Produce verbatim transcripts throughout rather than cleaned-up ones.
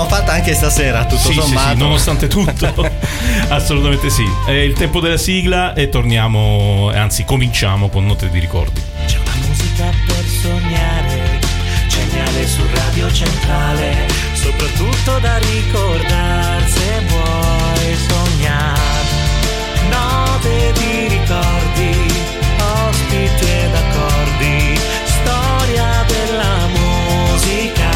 l'abbiamo fatta anche stasera, tutto sì, sommato. Sì, sì, nonostante tutto, assolutamente sì. È il tempo della sigla e torniamo, anzi cominciamo con Note di ricordi. C'è una musica per sognare, geniale su Radio Centrale, soprattutto da ricordare se vuoi sognare. Note di ricordi, ospiti ed accordi, storia della musica,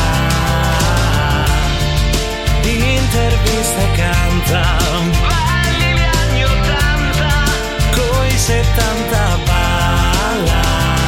intervista e canta, balli gli anni ottanta, coi settanta balla.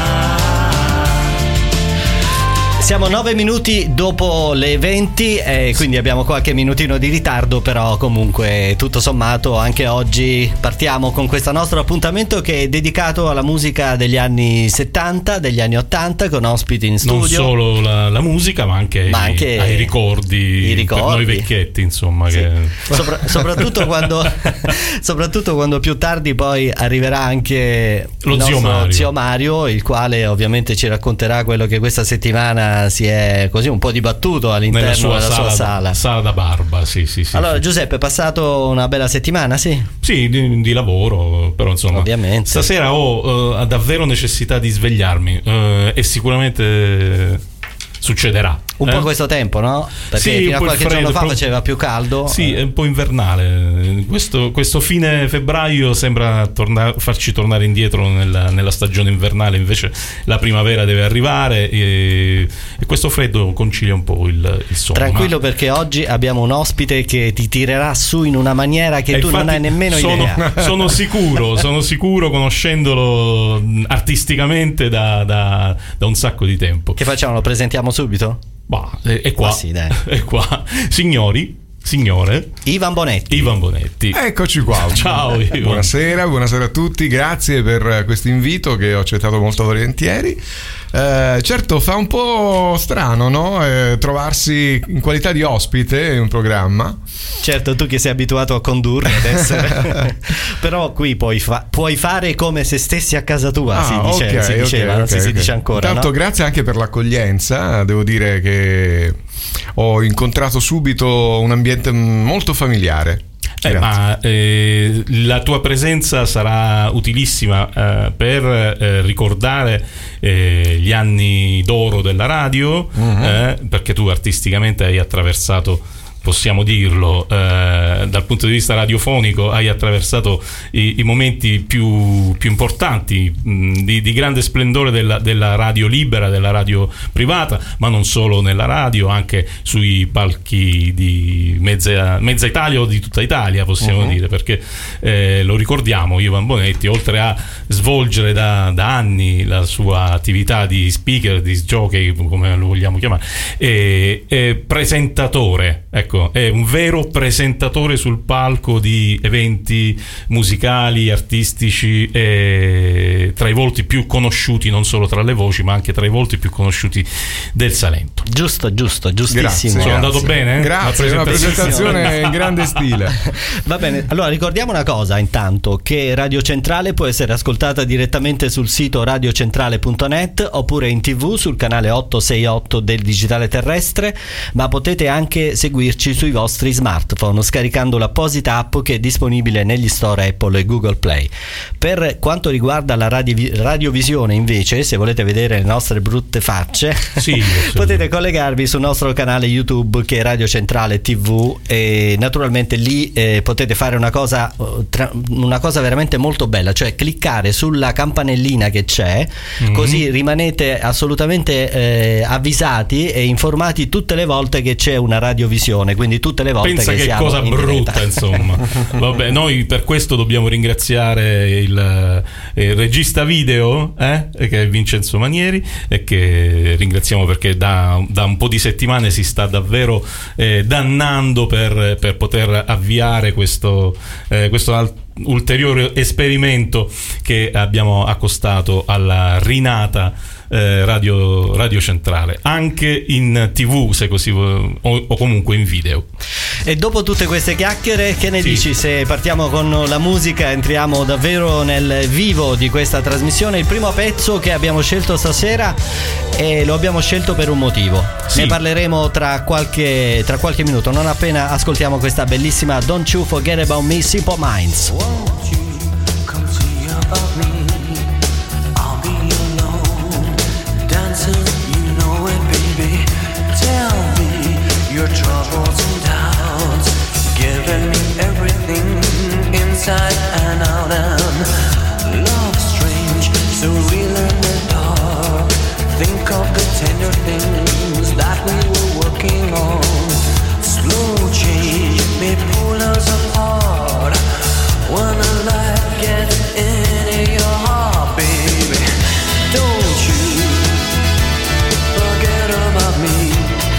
Siamo nove minuti dopo le venti e quindi abbiamo qualche minutino di ritardo, però comunque tutto sommato anche oggi partiamo con questo nostro appuntamento che è dedicato alla musica degli anni settanta, degli anni ottanta, con ospiti in studio. Non solo la, la musica, ma anche, ma i, anche ai ricordi, i ricordi per noi vecchietti, insomma. Sì. Che... Sopra, soprattutto, quando, soprattutto quando più tardi poi arriverà anche lo il zio Mario. zio Mario, il quale ovviamente ci racconterà quello che questa settimana si è così un po' dibattuto all'interno Nella sua della sala, sua sala. Sala da barba, sì, sì, sì. Allora, sì. Giuseppe, è passato una bella settimana, sì? Sì, di, di lavoro, però insomma. Ovviamente. Stasera ho uh, davvero necessità di svegliarmi uh, e sicuramente succederà. Un eh? po' questo tempo, no? Perché sì, fino a qualche freddo, giorno fa pro... faceva più caldo. Sì, è un po' invernale. Questo, questo fine febbraio sembra torna... farci tornare indietro nella, nella stagione invernale, invece la primavera deve arrivare e, e questo freddo concilia un po' il, il sonno. Tranquillo, ma... perché oggi abbiamo un ospite che ti tirerà su in una maniera che e tu infatti non hai nemmeno sono, idea. Sono sicuro, sono sicuro, conoscendolo artisticamente da, da, da un sacco di tempo. Che facciamo? Lo presentiamo subito? Bah, è, è qua, ah, sì, dai. È qua. Signori, signore Ivan Bonetti. Ivan Bonetti. Eccoci qua. Ciao Ivan. Buonasera, buonasera a tutti, grazie per questo invito che ho accettato molto volentieri. Eh, certo, fa un po' strano, no? Eh, trovarsi in qualità di ospite in un programma. Certo, tu che sei abituato a condurre ad essere però qui puoi, fa- puoi fare come se stessi a casa tua, ah, si, dice, okay, si diceva, okay, non okay, si, si okay. dice ancora. Intanto no? grazie anche per l'accoglienza, devo dire che ho incontrato subito un ambiente molto familiare. Eh, ma eh, la tua presenza sarà utilissima eh, per eh, ricordare eh, gli anni d'oro della radio, uh-huh. eh, perché tu artisticamente hai attraversato, possiamo dirlo, eh, dal punto di vista radiofonico hai attraversato i, i momenti più, più importanti mh, di, di grande splendore della, della radio libera, della radio privata, ma non solo nella radio, anche sui palchi di mezza, mezza Italia o di tutta Italia, possiamo uh-huh. dire, perché eh, lo ricordiamo, Ivan Bonetti, oltre a svolgere da, da anni la sua attività di speaker, di jockey, come lo vogliamo chiamare, è, è presentatore, ecco. È un vero presentatore sul palco di eventi musicali, artistici, e tra i volti più conosciuti, non solo tra le voci, ma anche tra i volti più conosciuti del Salento. Giusto, giusto, giustissimo. Grazie, Sono grazie. andato bene? Grazie, una presentazione in grande stile. Va bene, allora ricordiamo una cosa intanto, che Radio Centrale può essere ascoltata direttamente sul sito radiocentrale punto net oppure in tv sul canale ottocentosesantotto del digitale terrestre, ma potete anche seguirci sui vostri smartphone scaricando l'apposita app che è disponibile negli store Apple e Google Play. Per quanto riguarda la radio, radiovisione invece, se volete vedere le nostre brutte facce, sì, potete collegarvi sul nostro canale YouTube che è Radio Centrale tivù e naturalmente lì eh, potete fare una cosa tra, una cosa veramente molto bella, cioè cliccare sulla campanellina che c'è, mm-hmm. così rimanete assolutamente eh, avvisati e informati tutte le volte che c'è una radiovisione, quindi tutte le volte pensa che, che siamo cosa in brutta diretta. insomma. Vabbè, noi per questo dobbiamo ringraziare il, il regista video eh, che è Vincenzo Manieri, e che ringraziamo perché da, da un po' di settimane si sta davvero eh, dannando per, per poter avviare questo, eh, questo alt- ulteriore esperimento che abbiamo accostato alla rinata eh, radio, radio Centrale, anche in tivù se così o, o comunque in video. E dopo tutte queste chiacchiere, che ne sì. dici se partiamo con la musica, entriamo davvero nel vivo di questa trasmissione? Il primo pezzo che abbiamo scelto stasera, e lo abbiamo scelto per un motivo, sì. ne parleremo tra qualche, tra qualche minuto, non appena ascoltiamo questa bellissima Don't You Forget About Me, Simple Minds. Won't you come see about me? I'll be alone, dancing, you know it, baby. Tell me your troubles and doubts, giving me everything inside and out, and love strange, so real in the dark. Think of the tender things that we were working on. Slow change may pull us apart when the light gets into your heart, baby. Don't you forget about me.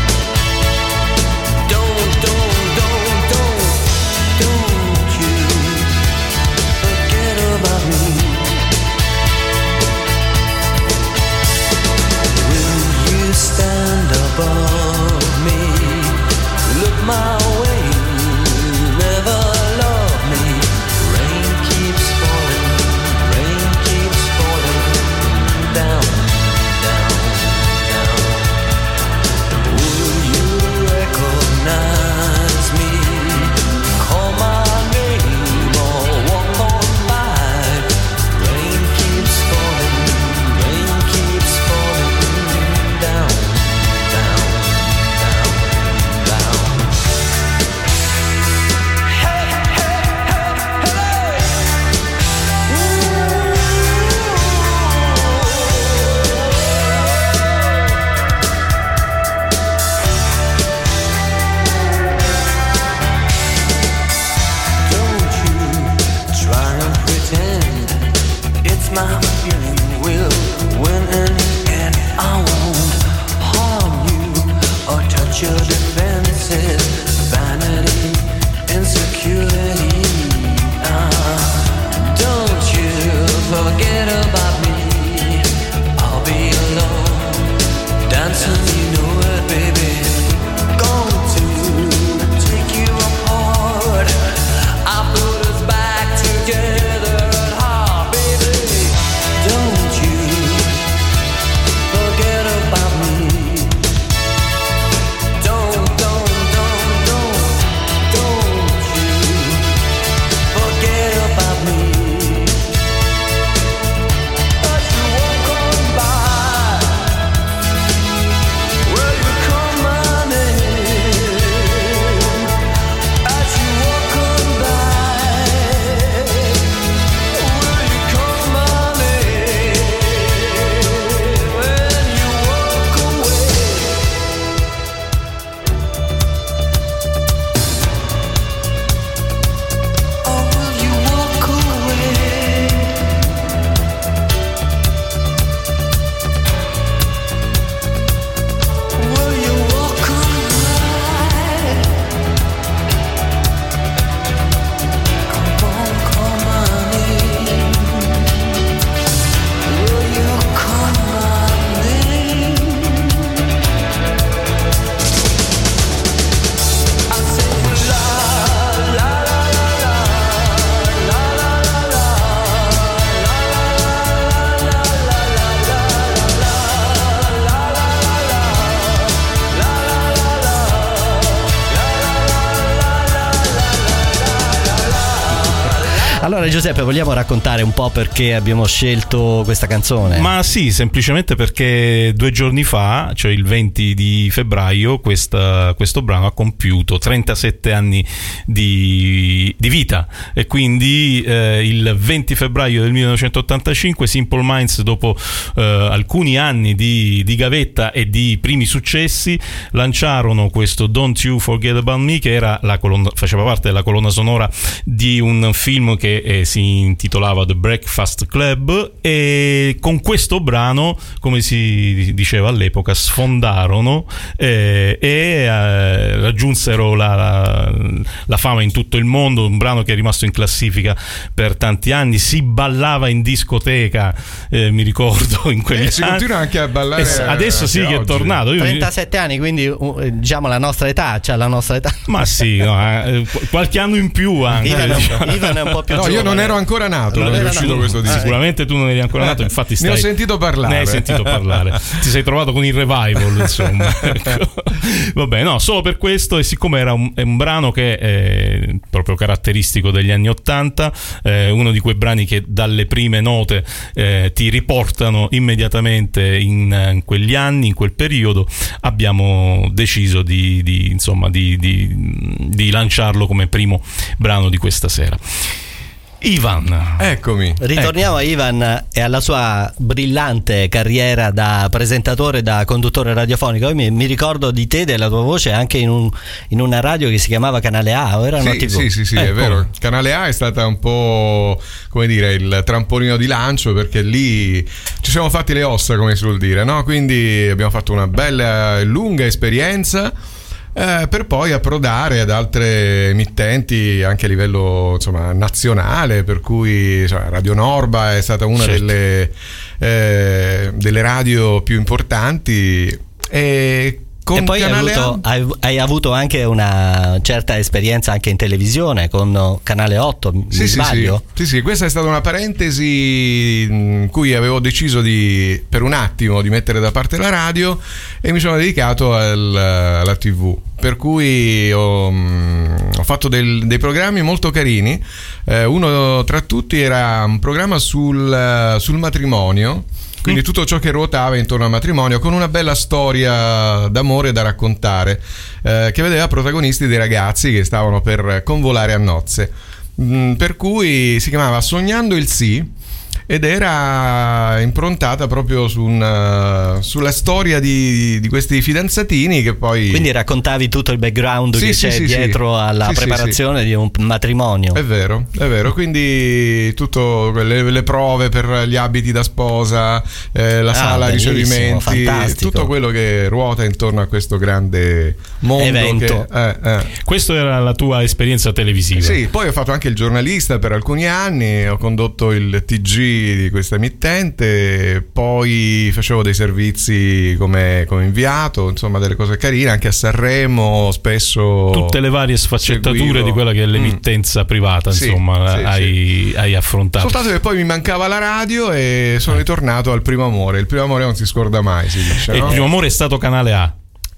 Don't, don't, don't, don't, don't you forget about me. Will you stand above me? Look my way, never love me. Rain keeps falling, rain keeps falling down, down, down. Will you recognize me? Call my name or walk on by. Rain keeps falling, rain keeps falling down, down, down, down. Don't you try and pretend it's my feeling will win in the end. I won't harm you or touch your defenses, vanity, insecurity. Ah, don't you forget about me. I'll be alone, dancing, you know it, baby. Going to take you apart. I put us back together at heart, baby. Don't you forget about me. Don't, don't, don't, don't, don't you forget about me. But you won't come by. Will you come my name? As you walk on by, will you come my name? When you walk away. Oh, will you walk away? Will you walk away? Come on, call my name. Will you call my name? I say la la la la la la la la Allora Giuseppe, vogliamo raccontare un po' perché abbiamo scelto questa canzone? Ma sì, semplicemente perché due giorni fa, cioè il venti di febbraio, questa, questo brano ha compiuto trentasette anni di, di vita, e quindi eh, il venti febbraio del millenovecentottantacinque Simple Minds, dopo eh, alcuni anni di, di gavetta e di primi successi, lanciarono questo Don't You Forget About Me, che era la colonna, faceva parte della colonna sonora di un film che che eh, si intitolava The Breakfast Club, e con questo brano, come si diceva all'epoca, sfondarono eh, e eh, raggiunsero la, la, la fama in tutto il mondo. Un brano che è rimasto in classifica per tanti anni, si ballava in discoteca, eh, mi ricordo in quegli eh, si anni. continua anche a ballare eh, adesso sì che è oggi. tornato. Io trentasette anni, quindi uh, diciamo la nostra età, cioè la nostra età. ma sì, no, eh, qualche anno in più anche. Ivan, Ivan è un po' più No, giovane. io non ero ancora nato Non quando è era uscito nato. questo disco. Sicuramente tu non eri ancora nato, infatti stai, Ne ho sentito parlare. Ne hai sentito parlare. Ti sei trovato con il revival, insomma. Ecco. Vabbè, no, solo per questo, e siccome era un, è un brano che è proprio caratteristico degli anni Ottanta, eh, uno di quei brani che dalle prime note eh, ti riportano immediatamente in, in quegli anni, in quel periodo, abbiamo deciso di, di insomma di, di, di lanciarlo come primo brano di questa sera. Ivan, Eccomi. Ritorniamo a Ivan e alla sua brillante carriera da presentatore, da conduttore radiofonico. Io mi, mi ricordo di te, della tua voce, anche in, un, in una radio che si chiamava Canale A, o era una Sì, tivù? sì, sì, sì, Eh, è vero. come? Canale A è stata un po', come dire, il trampolino di lancio, perché lì ci siamo fatti le ossa, come si vuol dire, no? Quindi abbiamo fatto una bella e lunga esperienza. Eh, per poi approdare ad altre emittenti anche a livello, insomma, nazionale, per cui, cioè, Radio Norba è stata una Certo. delle, eh, delle radio più importanti, e con E poi hai Canale avuto, A hai, hai avuto anche una certa esperienza anche in televisione con Canale otto, mi Sì, sì, sbaglio? sì, sì, sì, questa è stata una parentesi in cui avevo deciso di, per un attimo, di mettere da parte la radio e mi sono dedicato al, alla tivù, per cui ho, ho fatto del, dei programmi molto carini. Eh, uno tra tutti era un programma sul, sul matrimonio, quindi tutto ciò che ruotava intorno al matrimonio, con una bella storia d'amore da raccontare, eh, che vedeva protagonisti dei ragazzi che stavano per convolare a nozze. Mm, per cui si chiamava Sognando il Sì, ed era improntata proprio su una, sulla storia di, di questi fidanzatini che poi... Quindi raccontavi tutto il background Sì, che sì, c'è sì, dietro sì. alla Sì, sì, preparazione di un matrimonio. È vero, è vero, quindi tutto le, le prove per gli abiti da sposa, eh, la Ah, sala bellissimo, ricevimenti, fantastico. tutto quello che ruota intorno a questo grande mondo Evento. che, eh, eh. questa era la tua esperienza televisiva. Sì, poi ho fatto anche il giornalista per alcuni anni, ho condotto il T G di questa emittente, poi facevo dei servizi come, come inviato, insomma delle cose carine, anche a Sanremo spesso. Tutte le varie sfaccettature seguivo. di quella che è l'emittenza Mm. privata, Sì, insomma, sì, hai, hai affrontato. Soltanto che poi mi mancava la radio e sono ritornato al primo amore. Il primo amore non si scorda mai, si dice, E no? il primo amore è stato Canale A.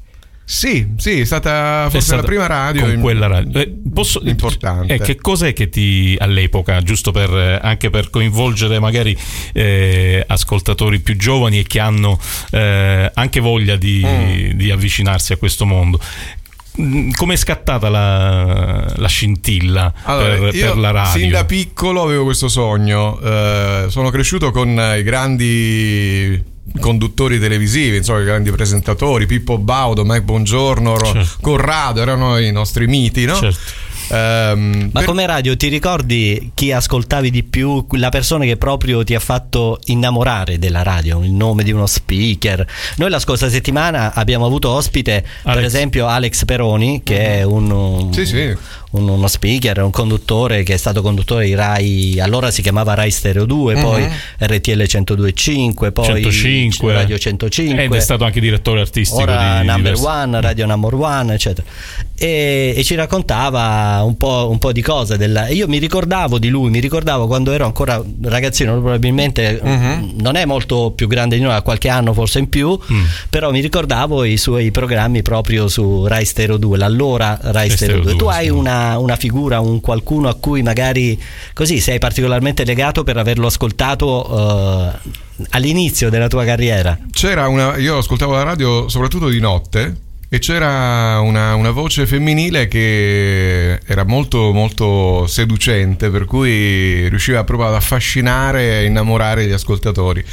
Sì, sì, è stata È forse stata la prima radio con in- quella radio. Eh, posso, importante. eh, che cos'è che ti, all'epoca, giusto per eh, anche per coinvolgere magari eh, ascoltatori più giovani e che hanno eh, anche voglia di, Mm. di avvicinarsi a questo mondo, come è scattata la, la scintilla Allora, per, io per la radio? sin da piccolo avevo questo sogno. Eh, sono cresciuto con i grandi conduttori televisivi, insomma, i grandi presentatori, Pippo Baudo, Mike Bongiorno, Ro- Certo. Corrado, erano i nostri miti, no? Certo. Ehm, Ma per- come radio ti ricordi chi ascoltavi di più, la persona che proprio ti ha fatto innamorare della radio, il nome di uno speaker? Noi la scorsa settimana abbiamo avuto ospite per Alex. esempio Alex Peroni, che è un, un- Sì, sì. un- uno speaker, un conduttore che è stato conduttore di Rai, allora si chiamava Rai Stereo due, poi R T L centodue e cinque, poi centocinque Radio centocinque, ed è stato anche direttore artistico ora di Number diversi- One, Radio Number One, eccetera. E, e ci raccontava un po', un po' di cose della, io mi ricordavo di lui, mi ricordavo quando ero ancora ragazzino, probabilmente Mhm. non è molto più grande di noi, ha qualche anno forse in più, Mm. però mi ricordavo i suoi programmi proprio su Rai Stereo due, l'allora Rai Rai Stereo Stereo due. Tu due, hai sì. una, una figura, un qualcuno a cui magari così sei particolarmente legato per averlo ascoltato eh, all'inizio della tua carriera? C'era una, io ascoltavo la radio soprattutto di notte, e c'era una, una voce femminile che era molto molto seducente, per cui riusciva proprio ad affascinare e innamorare gli ascoltatori.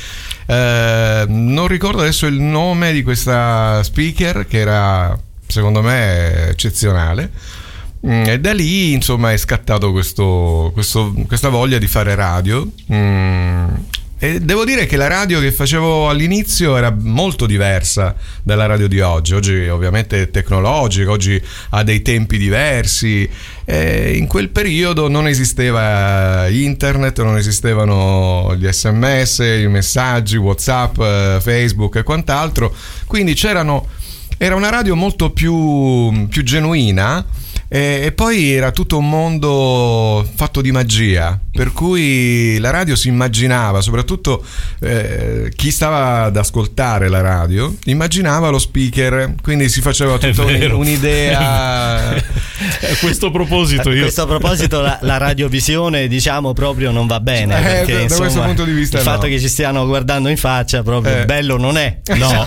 Eh, non ricordo adesso il nome di questa speaker, che era secondo me eccezionale, Mm, e da lì insomma è scattato questo, questo, questa voglia di fare radio. Mm, e devo dire che la radio che facevo all'inizio era molto diversa dalla radio di oggi. Oggi ovviamente è tecnologica, oggi ha dei tempi diversi. E in quel periodo non esisteva internet, non esistevano gli sms, i messaggi, WhatsApp, Facebook e quant'altro. Quindi c'erano, era una radio molto più, più genuina. E, e poi era tutto un mondo fatto di magia, per cui la radio si immaginava, soprattutto eh, chi stava ad ascoltare la radio immaginava lo speaker, quindi si faceva tutta un, un'idea. A questo proposito io... a questo proposito la, la radiovisione diciamo proprio non va bene, eh, perché da, insomma, da questo punto di vista il no. fatto che ci stiano guardando in faccia proprio eh. bello non è, no.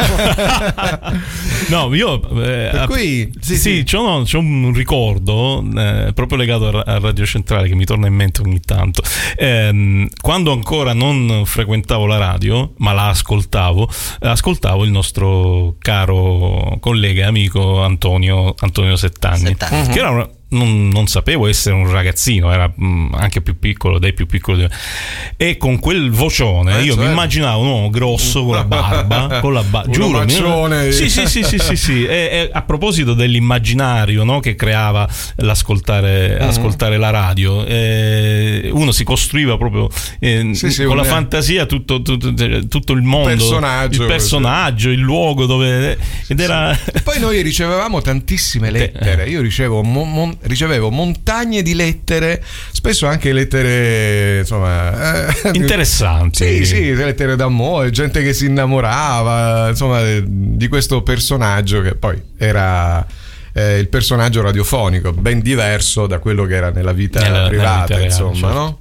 No, io eh, per cui sì, sì, sì. C'ho, no, c'ho un ricordo eh, proprio legato a, a Radio Centrale che mi torna in mente ogni tanto. Eh, quando ancora non frequentavo la radio, ma la ascoltavo, ascoltavo il nostro caro collega e amico Antonio, Antonio Settagni, Settagni. che era una, non, non sapevo essere un ragazzino, era mh, anche più piccolo, dei più piccoli, e con quel vocione eh, io cioè... mi immaginavo un uomo grosso con la barba, con la barba, giuro, maccione. Sì, sì, sì, sì, sì, sì. E, e a proposito dell'immaginario, no, che creava l'ascoltare mm-hmm. ascoltare la radio, eh, uno si costruiva proprio eh, sì, sì, con un... la fantasia tutto, tutto, tutto il mondo, personaggio, il personaggio, il luogo dove ed era. Sì. Poi noi ricevevamo tantissime lettere. Io ricevo mon, mon, ricevevo montagne di lettere, spesso anche lettere insomma eh, interessanti. Sì, sì, lettere d'amore, gente che si innamorava, insomma, di questo personaggio che poi era eh, il personaggio radiofonico, ben diverso da quello che era nella vita nella, privata, nella vita reale, insomma, certo. no?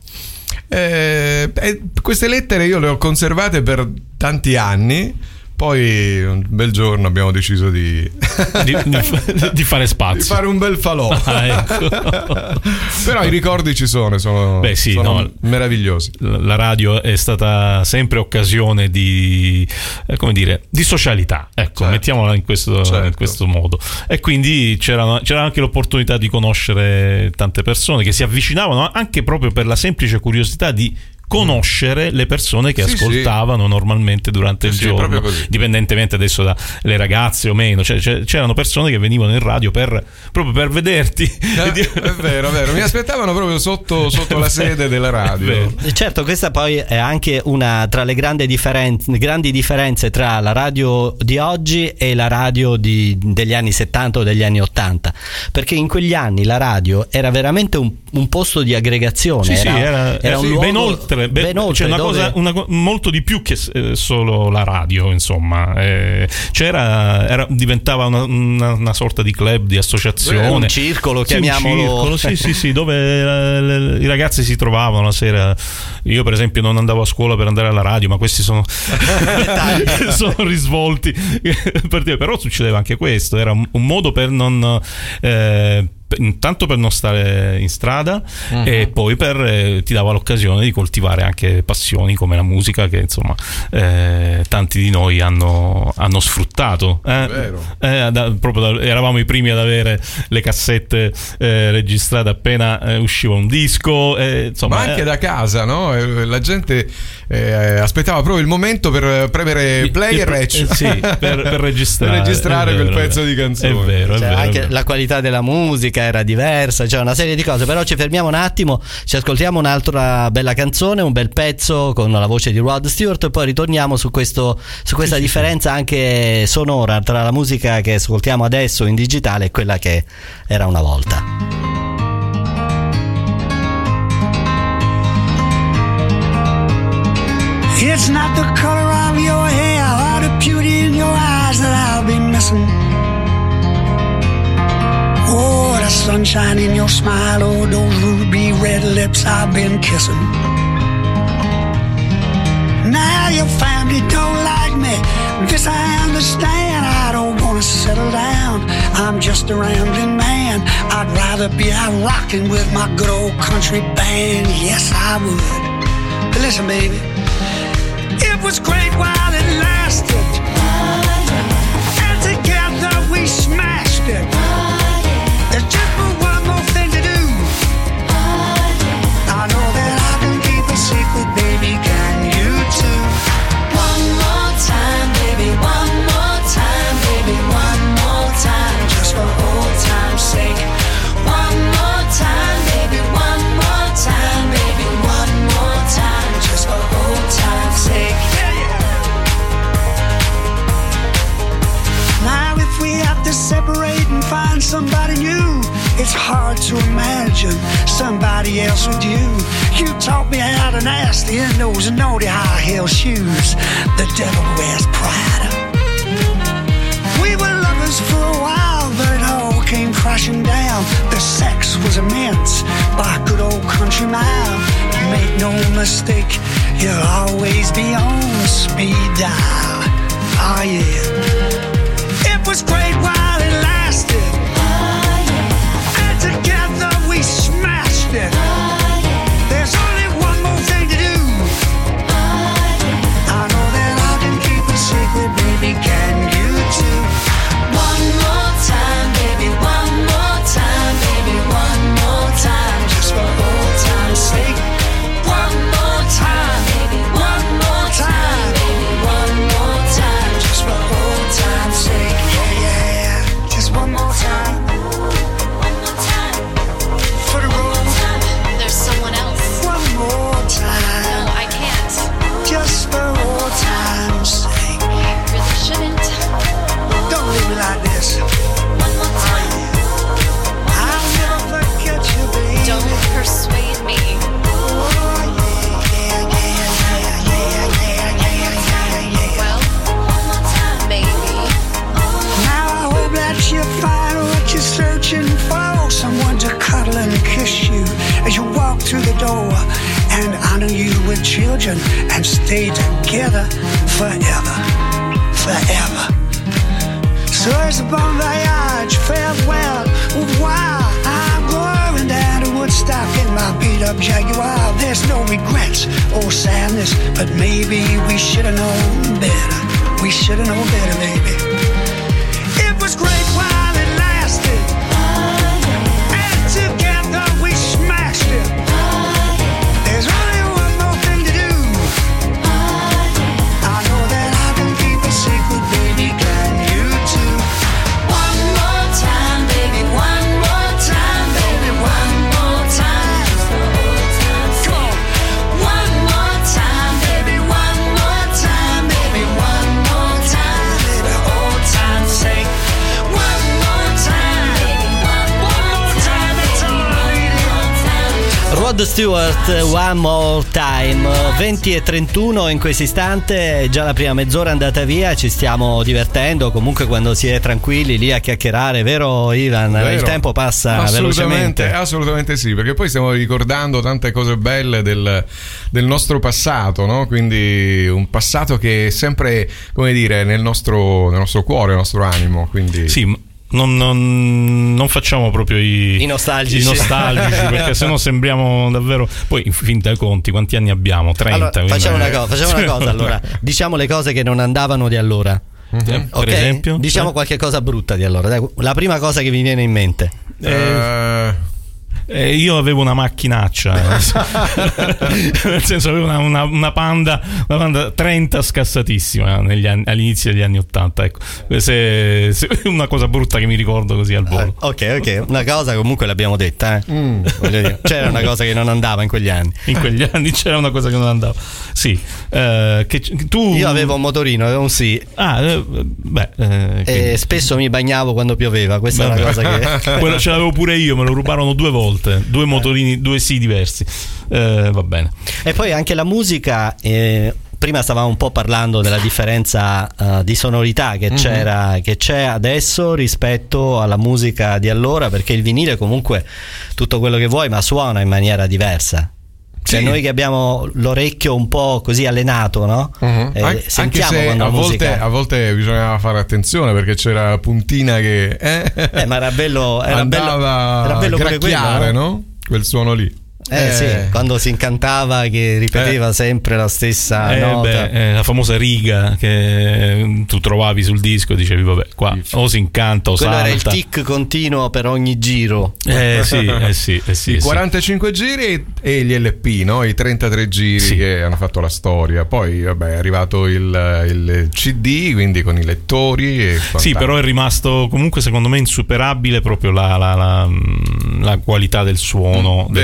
Eh, eh, queste lettere io le ho conservate per tanti anni. Poi un bel giorno abbiamo deciso di di, di, di fare spazio, di fare un bel falò. Ah, ecco. Però i ricordi ci sono, sono, Beh, sì, sono no, meravigliosi. La radio è stata sempre occasione di, eh, come dire, di socialità, ecco, certo. mettiamola in questo, certo. in questo modo. E quindi c'era, c'era anche l'opportunità di conoscere tante persone che si avvicinavano anche proprio per la semplice curiosità di conoscere le persone che sì, ascoltavano sì. normalmente durante sì, il sì, giorno, dipendentemente adesso dalle ragazze o meno, cioè, c'erano persone che venivano in radio per, proprio per vederti. Eh, è vero, è vero, mi aspettavano proprio sotto, sotto la sede della radio. Certo, questa poi è anche una tra le grandi differenze, grandi differenze tra la radio di oggi e la radio di, degli anni settanta o degli anni ottanta, perché in quegli anni la radio era veramente un, un posto di aggregazione, sì, era, sì, era, era un sì, luogo ben oltre. Ben, ben oltre, cioè una dove... cosa una, molto di più che eh, solo la radio, insomma, eh, c'era, era, diventava una, una, una sorta di club, di associazione, un circolo, sì, chiamiamolo un circolo, sì, sì, sì, dove eh, le, i ragazzi si trovavano la sera. Io per esempio non andavo a scuola per andare alla radio, ma questi sono sono risvolti per dire, però succedeva anche questo, era un, un modo per non eh, intanto per non stare in strada uh-huh. e poi per eh, ti dava l'occasione di coltivare anche passioni come la musica che insomma eh, tanti di noi hanno, hanno sfruttato eh? Vero. Eh, da, proprio da, eravamo i primi ad avere le cassette eh, registrate appena eh, usciva un disco eh, insomma, ma anche eh, da casa, no? La gente eh, aspettava proprio il momento per premere play e rec eh, sì, per, per registrare, per registrare vero, quel pezzo di canzone. È vero, è cioè, vero, anche è vero. La qualità della musica era diversa, c'è cioè una serie di cose, però ci fermiamo un attimo, ci ascoltiamo un'altra bella canzone, un bel pezzo con la voce di Rod Stewart e poi ritorniamo su, questo, su questa sì, differenza sì. anche sonora tra la musica che ascoltiamo adesso in digitale e quella che era una volta. It's not the color of your hair or the beauty in your eyes that I'll be missing. Oh, the sunshine in your smile, oh, those ruby red lips I've been kissing. Now your family don't like me, this I understand. I don't wanna settle down, I'm just a rambling man. I'd rather be out rocking with my good old country band. Yes, I would. But listen, baby, it was great while it lasted, and together we smashed it. There's just one more It's hard to imagine somebody else with you. You taught me how to nasty in those naughty high heel shoes. The devil wears Prada. We were lovers for a while, but it all came crashing down. The sex was immense by a good old country mile. Make no mistake, you'll always be on speed dial. Oh yeah. It was great while it lasted. Oh yeah. And together we smashed it. Oh yeah. There's only one more thing to do. Oh yeah. I know that I can keep a secret, baby, can you too? One more time, baby, one more time, baby, one more time, Just for old time's sake. one more time, baby, one more time, baby, one more time, Just for old time's sake. Yeah, yeah. Just one more time. one more time, For the road. There's someone else. One more No, time. I can't. Just for old time's sake. Really shouldn't. Don't leave me like this. One more time. I'll never forget you, baby. Don't persuade me. Oh, yeah, yeah, yeah, yeah, yeah, yeah, yeah, yeah, yeah. Well, one more time, baby. Now I hope that you find what you're searching for. Someone to cuddle and kiss you as you walk through the door and honor you with children and stay together forever, forever. So it's a bon voyage, farewell, au revoir. I'm going down to Woodstock in my beat-up Jaguar. There's no regrets or sadness, but maybe we should have known better. We should have known better, baby. It was great while it lasted, and together we smashed it. There's only one more thing to do. I know that I can keep a secret, baby, can you too? One more time, baby, one more time, baby, one more time. Come on. One more time, baby, one more time, baby, one more time, Baby, old time's sake. one more time, baby, one more time, That's all I needed. Rod Stewart, One More Time, venti e trentuno in questo istante, già la prima mezz'ora è andata via, ci stiamo divertendo comunque quando si è tranquilli lì a chiacchierare, vero Ivan? Vero. Il tempo passa assolutamente, velocemente. assolutamente sì, perché poi stiamo ricordando tante cose belle del, del nostro passato, no? Quindi un passato che è sempre, come dire, nel nostro, nel nostro cuore, nel nostro animo. Quindi Sì, m- non, non- non facciamo proprio i, I nostalgici. i nostalgici, perché sennò sembriamo davvero. Poi, in fin dei conti, quanti anni abbiamo? trenta. Allora, quindi- facciamo una cosa, facciamo una cosa allora, diciamo le cose che non andavano di allora. Eh, per Ok? esempio, Diciamo Eh? qualche cosa brutta di allora. Dai, la prima cosa che vi viene in mente. eh, Eh, io avevo una macchinaccia, nel senso avevo una, una, una Panda, una Panda trenta scassatissima negli anni, all'inizio degli anni ottanta. Ecco, se, se una cosa brutta che mi ricordo così al volo. Ok, ok, una cosa comunque l'abbiamo detta, eh. Voglio dire, c'era una cosa che non andava in quegli anni. In quegli anni c'era una cosa che non andava. Sì, eh, che tu. Io avevo un motorino, avevo un sì. Ah, eh, beh, eh, quindi- E spesso mi bagnavo quando pioveva. Questa Vabbè. è una cosa che. Quello ce l'avevo pure io, me lo rubarono due volte, due motorini, due sì diversi. Eh, va bene. E poi anche la musica. eh, Prima stavamo un po' parlando della differenza eh, di sonorità che c'era, che c'è adesso rispetto alla musica di allora, perché il vinile comunque tutto quello che vuoi, ma suona in maniera diversa. Cioè Sì. noi che abbiamo l'orecchio un po' così allenato, no? Mhm. Eh, An- anche sentiamo se quando a la volte, musica. a volte bisognava fare attenzione perché c'era la puntina che eh, Eh, ma era bello, era bello, andava era bello a pure quello, gracchiare, no? no? Quel suono lì. Eh, sì, quando si incantava che ripeteva sempre la stessa Eh, nota. beh, eh, la famosa riga che tu trovavi sul disco, dicevi vabbè, qua o si incanta o Quello salta. era il tic continuo per ogni giro. Eh sì, eh sì, eh sì, I eh sì. quarantacinque giri e gli L P, no? I trentatré giri Sì. che hanno fatto la storia. Poi vabbè, è arrivato il, il C D, quindi con i lettori e Sì, quant'altro. però è rimasto comunque secondo me insuperabile proprio la, la- la- la qualità del suono. Mm, del vero, la vinile.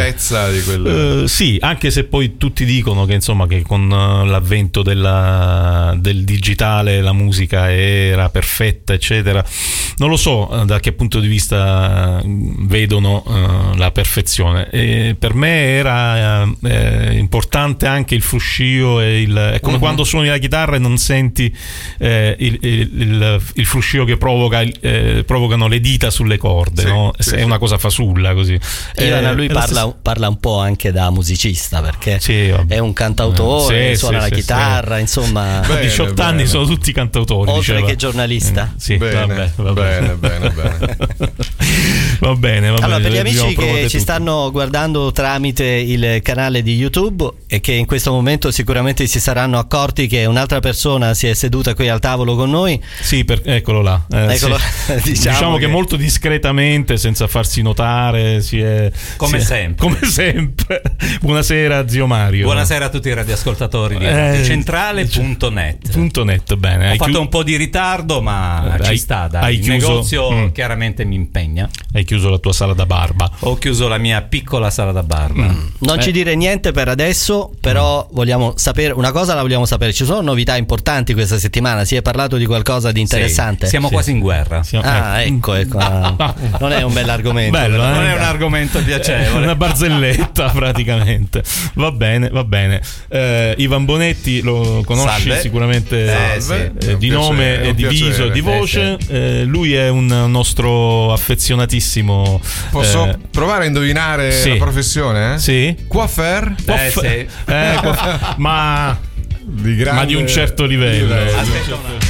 vivezza di quel... Uh, sì, anche se poi tutti dicono che insomma che con uh, l'avvento della, del digitale la musica era perfetta, eccetera. Non lo so uh, da che punto di vista uh, vedono uh, la perfezione. E per me era uh, eh, importante anche il fruscio e il, è come uh-huh. quando suoni la chitarra e non senti eh, il, il, il, il fruscio che provoca, eh, provocano le dita sulle corde, sì, no? Sì, è sì. una cosa fasulla così. Ivana, eh, lui parla, parla un po' anche da musicista, perché sì, è un cantautore, sì, suona sì, la sì, chitarra, sì. insomma. A diciotto bene, anni bene. Sono tutti cantautori, oltre diceva. che giornalista. Eh, sì, bene, vabbè, vabbè. bene, bene, bene. Va bene, va allora, bene, per gli amici che ci tutto. stanno guardando tramite il canale di YouTube e che in questo momento sicuramente si saranno accorti che un'altra persona si è seduta qui al tavolo con noi. Sì, per, eccolo là. Eh, eccolo, sì. diciamo, diciamo che... che molto discretamente, senza farsi notare, si è come si è, sempre. Come sempre. Buonasera, zio Mario. Buonasera a tutti i radioascoltatori di eh, centrale punto net. Punto net, bene. Ho hai fatto chiu... un po' di ritardo, ma hai, ci sta, dai. Hai Il chiuso... negozio mm. chiaramente mi impegna. Hai chiuso la tua sala da barba. Ho chiuso la mia piccola sala da barba. Mm. Non eh. ci dire niente per adesso, però mm. vogliamo sapere una cosa, la vogliamo sapere. Ci sono novità importanti questa settimana? Si è parlato di qualcosa di interessante? Sì, siamo sì. quasi in guerra. Siamo... Ah, ecco, ecco. Non è un bell'argomento. Bello, non eh? è un argomento piacevole. Una barzelletta praticamente. Va bene, va bene. Eh, Ivan Bonetti lo conosci Salve. Sicuramente eh, sì. eh, di nome e di viso e di voce. Sì, sì. Eh, lui è un nostro affezionatissimo. Posso eh, provare a indovinare sì. la professione? Eh? Sì. Coiffeur? Eh, sì. eh, coiff- ma, di grande... ma di un certo livello. livello. Aspetta un attimo.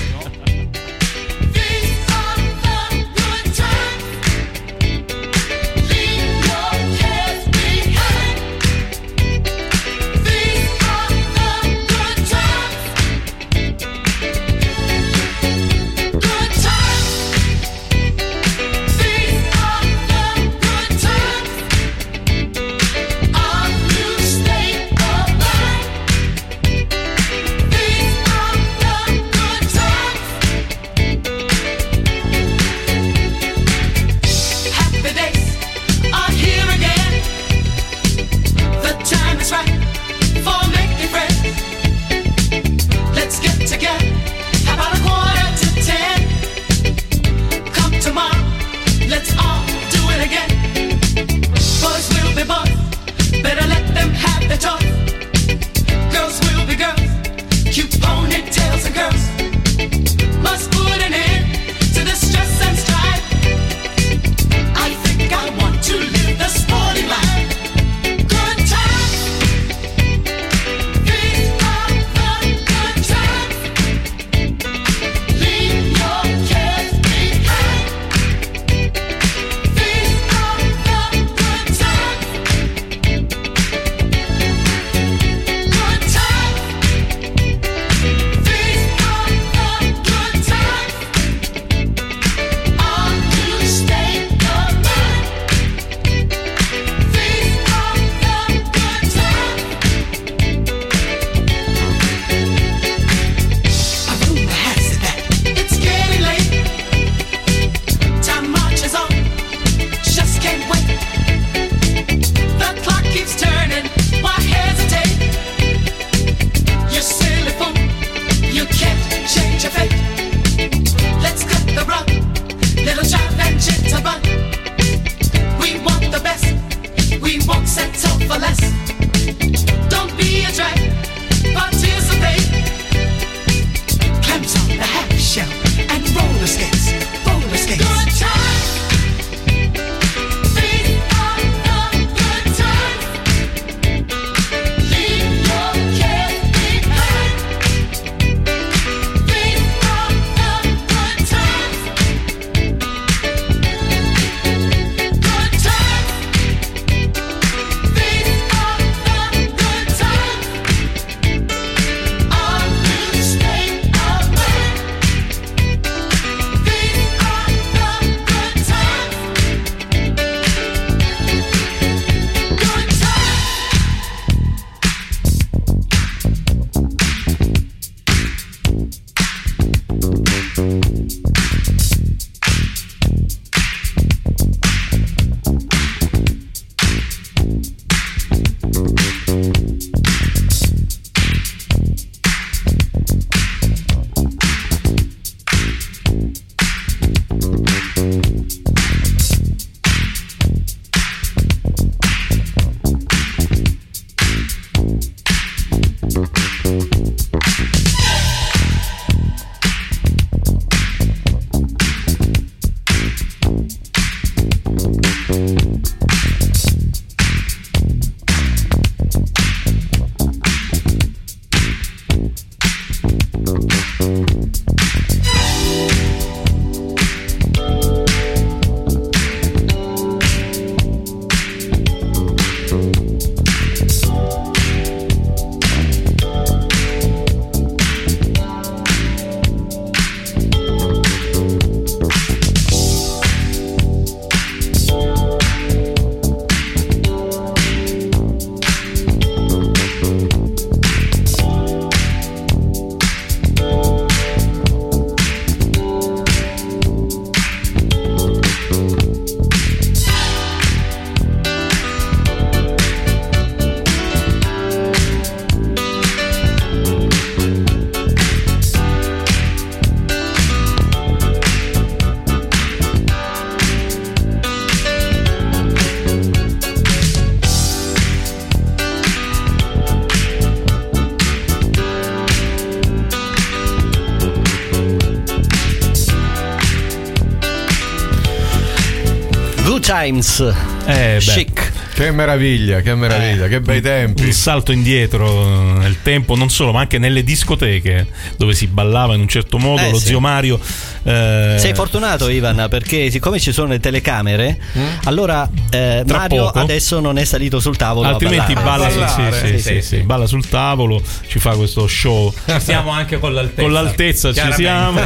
Times, Eh, beh. chic. Che meraviglia, che meraviglia, che bei tempi. Un salto indietro nel tempo, non solo, ma anche nelle discoteche dove si ballava in un certo modo. Eh, Lo sì. zio Mario. eh, Sei fortunato, Ivan, perché siccome ci sono le telecamere, allora eh, Tra Mario poco. adesso non è salito sul tavolo. altrimenti a ballare. balla, A sì, ballare. sì, sì, Sì, sì, sì. sì, balla sul tavolo, ci fa questo show. Siamo anche con l'altezza. Con l'altezza ci siamo.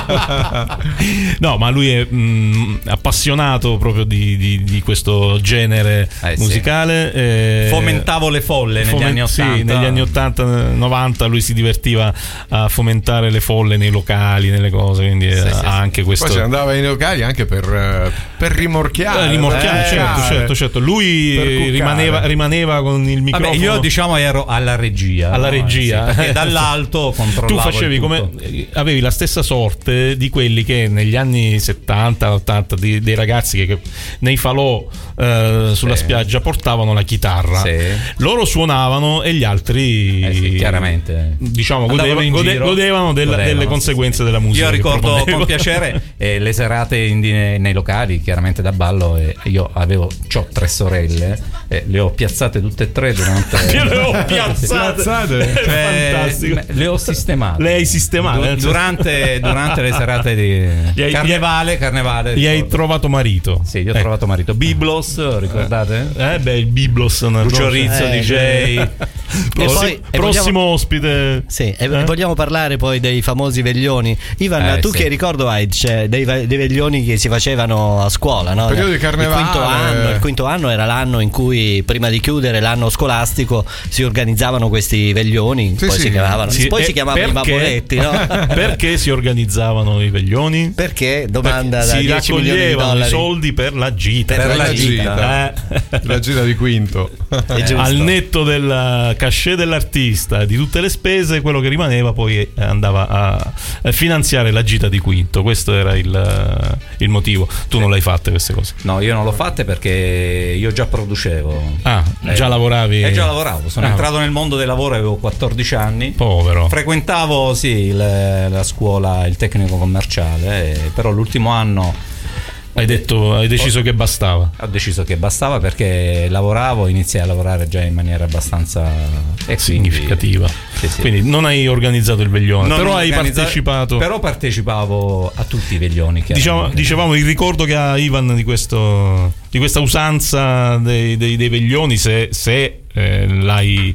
Chiaramente. No, ma lui è mh, appassionato proprio di, di- di questo genere Eh, sì. musicale. eh, Fomentavo le folle negli fomen- anni ottanta. Sì, negli anni ottanta novanta lui si divertiva a fomentare le folle nei locali, nelle cose, quindi eh, sì, ha sì. anche questo. Poi si andava nei locali anche per, eh, per rimorchiare. Eh, rimorchiare, per certo, cuccare. certo, certo. Lui Per eh, cuccare. rimaneva, rimaneva con il microfono. Vabbè, io diciamo ero alla regia. Alla no? regia. Eh, sì, perché dall'alto controllavo Tu facevi il come tutto. eh, avevi la stessa sorte di quelli che negli anni settanta ottanta di- dei ragazzi che, che nei falò eh, sulla Sì. spiaggia portavano la chitarra. Sì. Loro suonavano e gli altri Eh sì, chiaramente. diciamo Andavano godeva- in gode- giro. godevano del- Godevano, delle sì, conseguenze sì. della musica. Io che ricordo proponeva. con piacere eh, le serate in- nei locali, chiaramente da ballo, e io avevo c'ho tre sorelle e le ho piazzate tutte e tre durante Io le ho piazzate. Piazzate? È Cioè, fantastico. me- le ho sistemate. Le hai sistemate, Du- nel senso- durante, durante le serate di Gli hai- carnevale, carnevale. Gli hai ricordo. trovato marito. Sì, io ho Eh. trovato marito. Biblos, ricordate? Eh beh, il Biblos Lucio Rizzo, Eh, D J. E Prossimo, poi- e prossimo vogliamo- ospite. Sì, e Eh? vogliamo parlare poi dei famosi veglioni. Ivan, Eh, tu sì. che ricordo hai? C'è dei, ve- dei veglioni che si facevano a scuola, no? Periodo di carnevale. Il quinto, anno, il quinto anno era l'anno in cui, prima di chiudere l'anno scolastico, si organizzavano questi veglioni. Sì, poi sì. si chiamavano, Sì, poi e si chiamavano i perché- vaporetti, no? Perché si organizzavano i veglioni? Perché domanda da si dieci milioni di raccoglievano i dollari. soldi per la gita. Per la la gita. gita. Eh. La gira di quinto. È giusto. Al netto del cachet dell'artista, di tutte le spese, quello che rimaneva poi eh, andava a a finanziare la gita di quinto. Questo era il, il motivo. Tu non l'hai fatte queste cose? No, io non l'ho fatte perché io già producevo. Ah, Eh, già lavoravi? Eh, già lavoravo. Sono Ah. entrato nel mondo del lavoro, avevo quattordici anni. Povero. Frequentavo sì le- la scuola, il tecnico commerciale, eh, però l'ultimo anno Hai detto, hai deciso che bastava. ho deciso che bastava perché lavoravo, iniziai a lavorare già in maniera abbastanza e quindi- Significativa. Sì, sì. Quindi non hai organizzato il veglione, Non però ho hai organizzato- partecipato. Però partecipavo a tutti i veglioni. Diciamo, chiaramente. dicevamo il ricordo che ha Ivan di, questo, di questa usanza dei, dei, dei veglioni, se, se eh, l'hai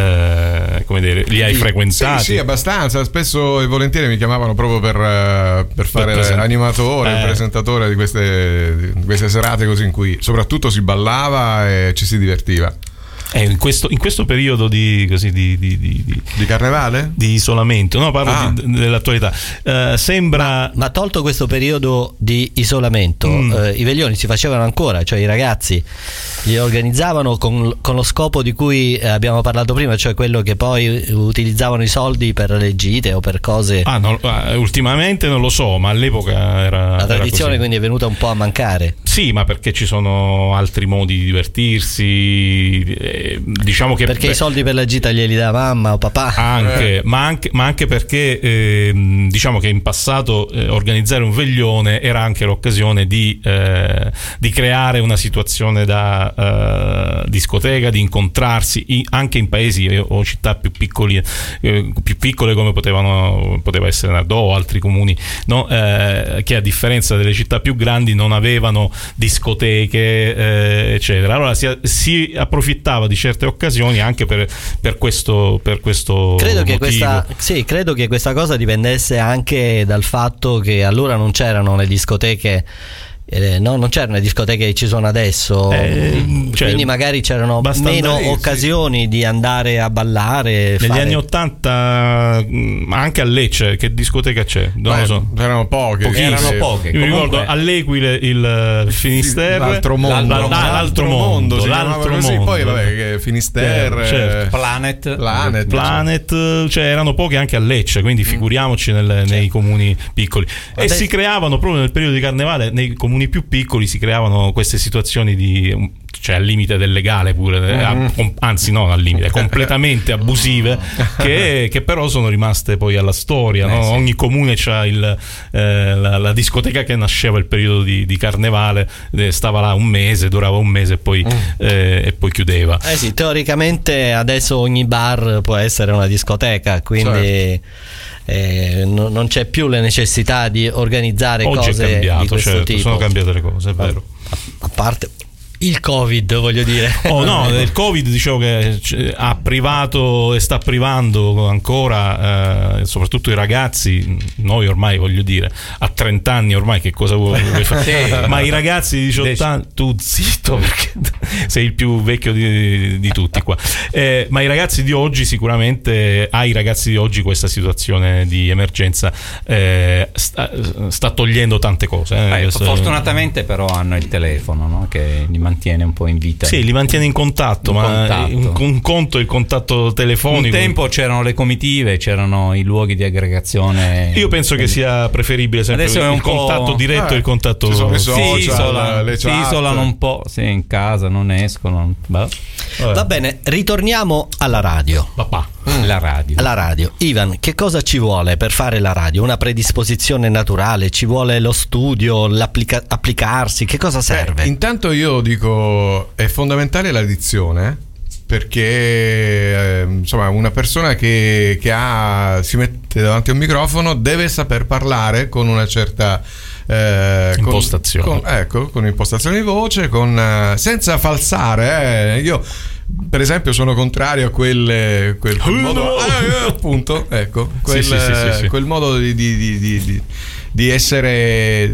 eh, come dire, li hai Sì, frequentati. Sì, sì, abbastanza. Spesso e volentieri mi chiamavano proprio per, eh, per fare present- l'animatore, Eh. il presentatore di queste, di queste serate così in cui soprattutto si ballava e ci si divertiva. Eh, in, questo, in questo periodo di, così, di, di, di, di- Di carnevale? di isolamento, no, parlo Ah. di- dell'attualità, eh, sembra Ma tolto questo periodo di isolamento, Mm. eh, i veglioni si facevano ancora, cioè i ragazzi li organizzavano con, con lo scopo di cui eh, abbiamo parlato prima, cioè quello che poi utilizzavano i soldi per le gite o per cose. ah, no, ah, ultimamente non lo so, ma all'epoca era La era tradizione così. quindi è venuta un po' a mancare. Sì, ma perché ci sono altri modi di divertirsi, eh, diciamo che Perché beh, i soldi per la gita glieli dà mamma o papà. anche, ma, anche, ma anche perché ehm, diciamo che in passato eh, organizzare un veglione era anche l'occasione di, eh, di creare una situazione da eh, discoteca, di incontrarsi in- anche in paesi eh, o città più piccoli, eh, più piccole come potevano, poteva essere Nardò o altri comuni, no? Eh, che a differenza delle città più grandi non avevano discoteche, eh, eccetera. Allora si, si approfittava di certe occasioni anche per, per questo per questo Credo che, motivo. questa, sì, credo che questa cosa dipendesse anche dal fatto che allora non c'erano le discoteche. Eh, no, non c'erano le discoteche che ci sono adesso, Eh, cioè, quindi magari c'erano basta meno andare- occasioni di andare a ballare. Negli fare- anni ottanta, mh, anche a Lecce, che discoteca c'è? Non Beh, lo so. Erano poche. Pochissime. Erano poche. Io mi Comunque- ricordo all'Equile il Finisterre, L'altro mondo. l'al- l'altro mondo, si l'altro chiamava così. mondo. Poi vabbè, che Finisterre, Certo. Planet. Planet. Planet, cioè erano poche anche a Lecce, quindi figuriamoci nelle- nei comuni piccoli. E Adesso- si creavano proprio nel periodo di carnevale, nei comuni più piccoli si creavano queste situazioni di cioè al limite del legale pure, mm. eh, anzi no al limite, completamente abusive, che, che però sono rimaste poi alla storia, eh, no? sì. Ogni comune c'ha il, eh, la, la discoteca che nasceva il periodo di, di carnevale, eh, stava là un mese, durava un mese e poi, mm. eh, e poi chiudeva. Eh sì, teoricamente adesso ogni bar può essere una discoteca, quindi certo. eh, no, non c'è più la necessità di organizzare Oggi cose è cambiato, di questo certo, tipo. sono cambiate le cose, è vero. A, a parte il Covid, voglio dire. Oh no, il Covid dicevo che ha privato e sta privando ancora, eh, soprattutto i ragazzi, noi ormai voglio dire, a trenta anni ormai che cosa vuoi, vuoi fare? Sì. Ma i ragazzi di diciotto anni, tu zitto perché sei il più vecchio di, di tutti qua, eh, ma i ragazzi di oggi sicuramente, ai ragazzi di oggi questa situazione di emergenza eh, sta, sta togliendo tante cose. Eh, eh, fortunatamente però hanno il telefono, no? Che li mantiene un po' in vita. Sì, li mantiene in contatto, in ma contatto. Un, un conto è il contatto telefonico. Un tempo c'erano le comitive, c'erano i luoghi di aggregazione. Io penso che sia preferibile sempre adesso il è un contatto po'... diretto e eh, il contatto ci sono i si social, isola, le si chat. isolano un po', sì, in casa non escono. Bah. Va bene, ritorniamo alla radio. Papà. La radio. La radio. Ivan, che cosa ci vuole per fare la radio? Una predisposizione naturale? Ci vuole lo studio, l'applicarsi? Che cosa serve? Beh, intanto io dico è fondamentale la dizione, perché eh, insomma una persona che, che ha, si mette davanti a un microfono deve saper parlare con una certa eh, impostazione, con, con, ecco, con impostazione di voce, con, uh, senza falsare. Eh. Io per esempio sono contrario a quel, quel, quel oh, modo no. ah, appunto ecco quel, sì, sì, sì, sì. quel modo di, di, di, di, di essere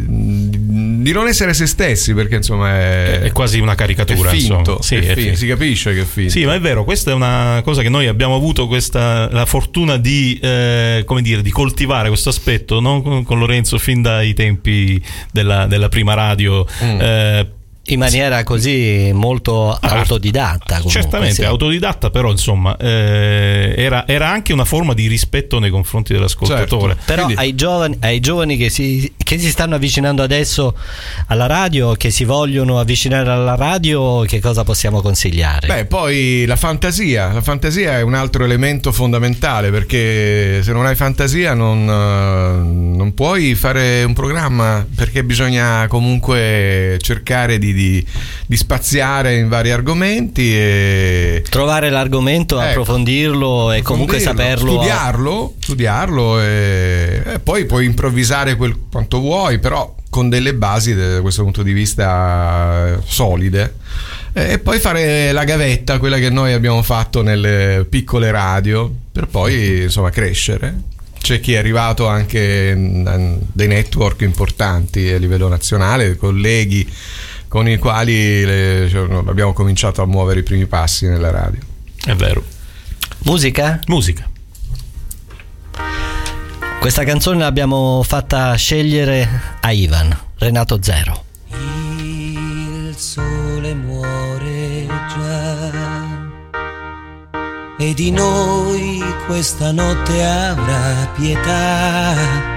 di non essere se stessi, perché insomma è, è quasi una caricatura, è finto, insomma. Sì, è è finto, finto. si capisce che è finto. Sì, ma è vero, questa è una cosa che noi abbiamo avuto questa, la fortuna di eh, come dire, di coltivare questo aspetto, no? con, con Lorenzo fin dai tempi della, della prima radio. Mm. Eh, in maniera così molto autodidatta, comunque, certamente sì. autodidatta, però insomma eh, era, era anche una forma di rispetto nei confronti dell'ascoltatore. Certo. Però Quindi... ai giovani, ai giovani che si, che si stanno avvicinando adesso alla radio, che si vogliono avvicinare alla radio, che cosa possiamo consigliare? Beh, poi la fantasia la fantasia è un altro elemento fondamentale, perché se non hai fantasia non, non puoi fare un programma, perché bisogna comunque cercare di Di, di spaziare in vari argomenti e trovare l'argomento, ecco, approfondirlo e comunque saperlo, studiarlo, studiarlo e, e poi puoi improvvisare quel quanto vuoi, però con delle basi da questo punto di vista solide, e poi fare la gavetta, quella che noi abbiamo fatto nelle piccole radio, per poi insomma crescere. C'è chi è arrivato anche in dei network importanti a livello nazionale, colleghi con i quali le, cioè, abbiamo cominciato a muovere i primi passi nella radio. È vero. Musica? Musica. Questa canzone l'abbiamo fatta scegliere a Ivan, Renato Zero. Il sole muore già e di noi questa notte avrà pietà,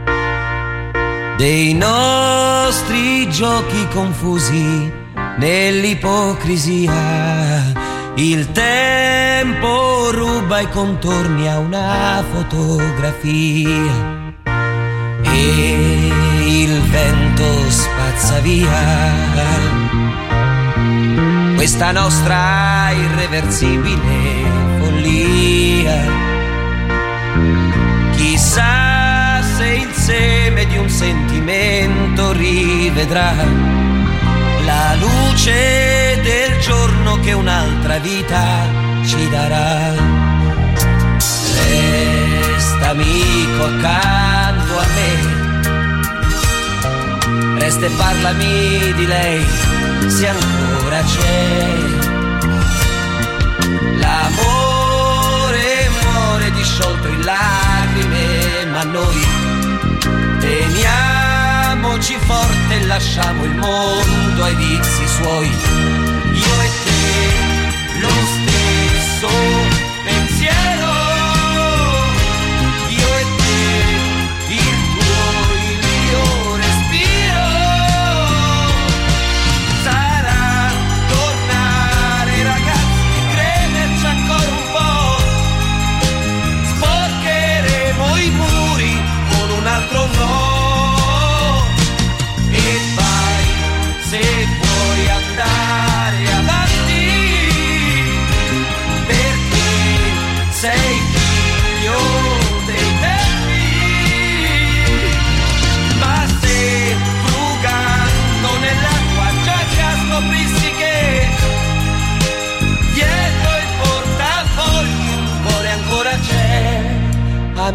dei nostri giochi confusi nell'ipocrisia. Il tempo ruba i contorni a una fotografia e il vento spazza via questa nostra irreversibile follia. Chissà se il seme di un sentimento rivedrà la luce del giorno che un'altra vita ci darà. Resta amico accanto a me, resta e parlami di lei se ancora c'è. L'amore muore disciolto in lacrime, ma noi teniamoci forte e lasciamo il mondo ai vizi suoi. Io e te lo stesso pensiero, io e te il tuo, il mio respiro. Sarà tornato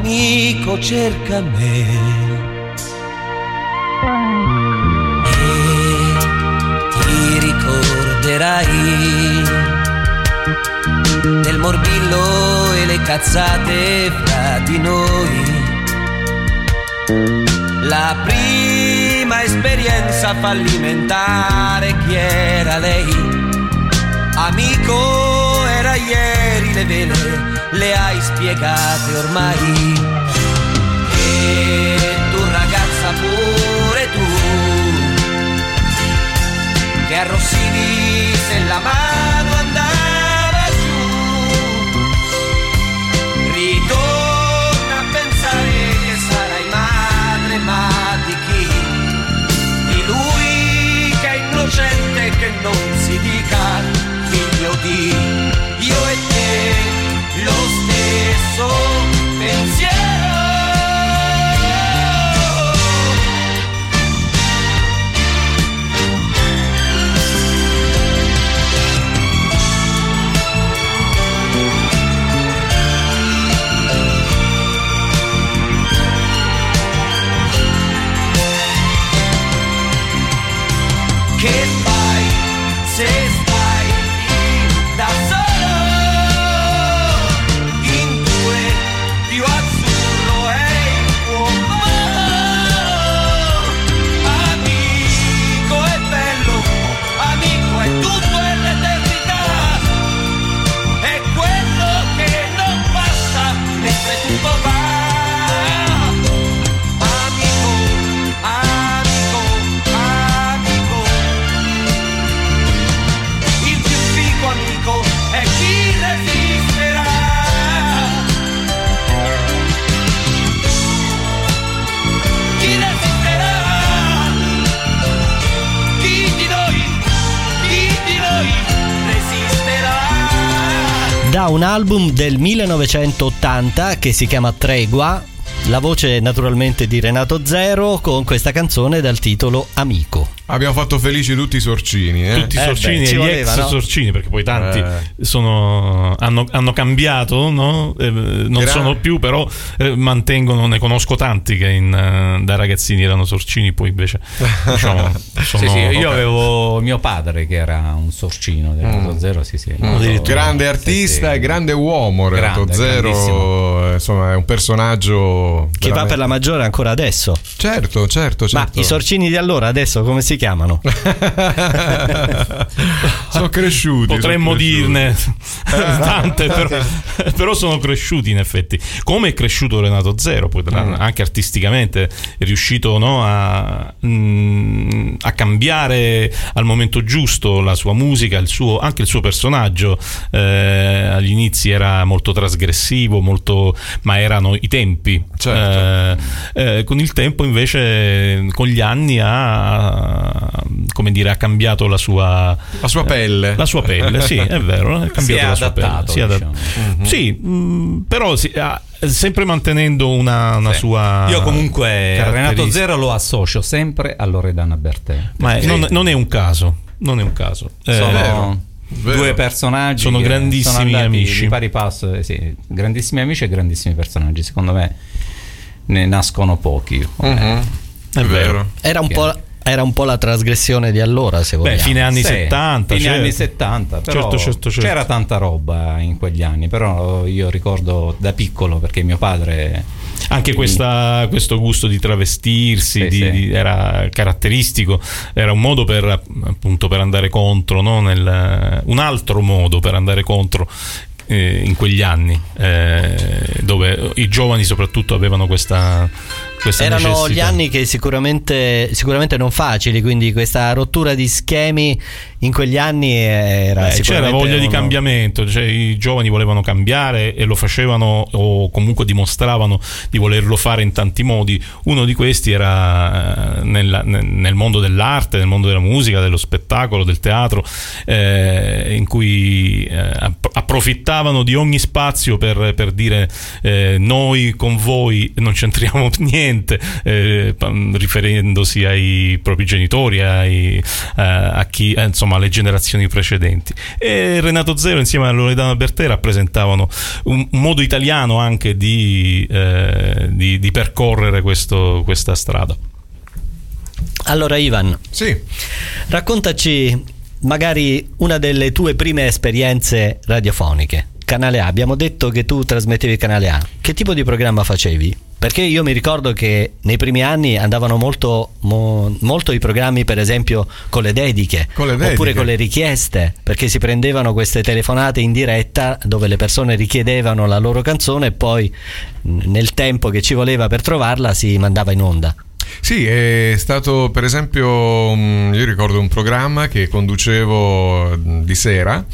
amico cerca me e ti ricorderai del morbillo e le cazzate fra di noi, la prima esperienza fallimentare. Chi era lei? Amico, era ieri, le vele le hai spiegate ormai. E tu ragazza pure tu, che arrossivi se la mano andava giù, ritorna a pensare che sarai madre, ma di chi? Di lui che è innocente, che non si dica figlio di. Io e te lo stesso pensiero. Che fai se stai da solo in due più azzurro e il tuo mondo? Amico è bello, amico è tutto e l'eternità, è quello che non passa mentre tutto va. Amico, amico, amico, il più figo amico è chi resisterà. Chi resisterà? Chi di noi, chi di noi resisterà? Da un album del millenovecentottanta che si chiama Tregua, la voce naturalmente di Renato Zero con questa canzone dal titolo Amico. Abbiamo fatto felici tutti i sorcini, eh? Tutti i Eh sorcini beh, ci e gli voleva, ex no? sorcini, perché poi tanti Eh. sono, hanno, hanno cambiato, no? Eh, non Gra- sono più, però eh, mantengono, ne conosco tanti che in, eh, da ragazzini erano sorcini, poi invece diciamo, sono, Sì, sì, io avevo mio padre che era un sorcino del Renato Zero, sì, sì. molto- Grande sì, artista sì. e grande uomo. Renato Grande, Zero, grandissimo. eh, insomma, è un personaggio Che va per la maggiore ancora adesso. Certo, certo, certo. Ma i sorcini di allora adesso come si chiamano? sono cresciuti. potremmo sono cresciuti. dirne tante, però, però sono cresciuti in effetti, come è cresciuto Renato Zero poi tra- Mm. anche artisticamente è riuscito, no, a, mm, a cambiare al momento giusto la sua musica, il suo, anche il suo personaggio. Eh, agli inizi era molto trasgressivo, molto, ma erano i tempi. Certo. Eh, eh, con il tempo invece, con gli anni ha, come dire, ha cambiato la sua La sua pelle. la sua pelle, sì, è vero, ha cambiato Si è la sua adattato, pelle. Si è adat- diciamo. Sì, mh, però si- ha- sempre mantenendo una, una Sì. sua Io comunque Renato caratteristica. Zero lo associo sempre a Loredana Bertè. Ma è- non, non è un caso, non è un caso. Eh, Sono vero, vero. due personaggi Sono che grandissimi sono andati amici. di pari passo, eh, sì, grandissimi amici e grandissimi personaggi. Secondo me ne nascono pochi. Mhm. è vero. Era un po', era un po' la trasgressione di allora, se Beh, vogliamo. fine anni Sì, settanta, fine certo. anni settanta, però Certo, certo, certo. c'era tanta roba in quegli anni, però io ricordo da piccolo perché mio padre Anche questa, questo gusto di travestirsi Sì, di- sì. di- era caratteristico, era un modo per, appunto, per andare contro, no? Nel, un altro modo per andare contro eh, in quegli anni, eh, dove i giovani soprattutto avevano questa, questa Erano necessità. gli anni che sicuramente, sicuramente non facili, quindi questa rottura di schemi in quegli anni era Beh, c'era sicuramente voglia di uno- cambiamento, cioè i giovani volevano cambiare e lo facevano, o comunque dimostravano di volerlo fare in tanti modi. Uno di questi era eh, nella- nel, nel mondo dell'arte, nel mondo della musica, dello spettacolo, del teatro, eh, in cui eh, app- approfittavano di ogni spazio per, per dire eh, noi con voi non c'entriamo niente, ovviamente eh, riferendosi ai propri genitori, ai, eh, a chi, eh, insomma, alle generazioni precedenti. E Renato Zero insieme a Loredana Bertè rappresentavano un, un modo italiano anche di, eh, di, di percorrere questo, questa strada. Allora Ivan, Sì. raccontaci magari una delle tue prime esperienze radiofoniche. Canale A, abbiamo detto che tu trasmettevi Canale A. Che tipo di programma facevi? Perché io mi ricordo che nei primi anni andavano molto, mo, molto i programmi, per esempio con le dediche, Con le dediche. oppure con le richieste, perché si prendevano queste telefonate in diretta dove le persone richiedevano la loro canzone e poi nel tempo che ci voleva per trovarla si mandava in onda. Sì, è stato per esempio, io ricordo un programma che conducevo di sera,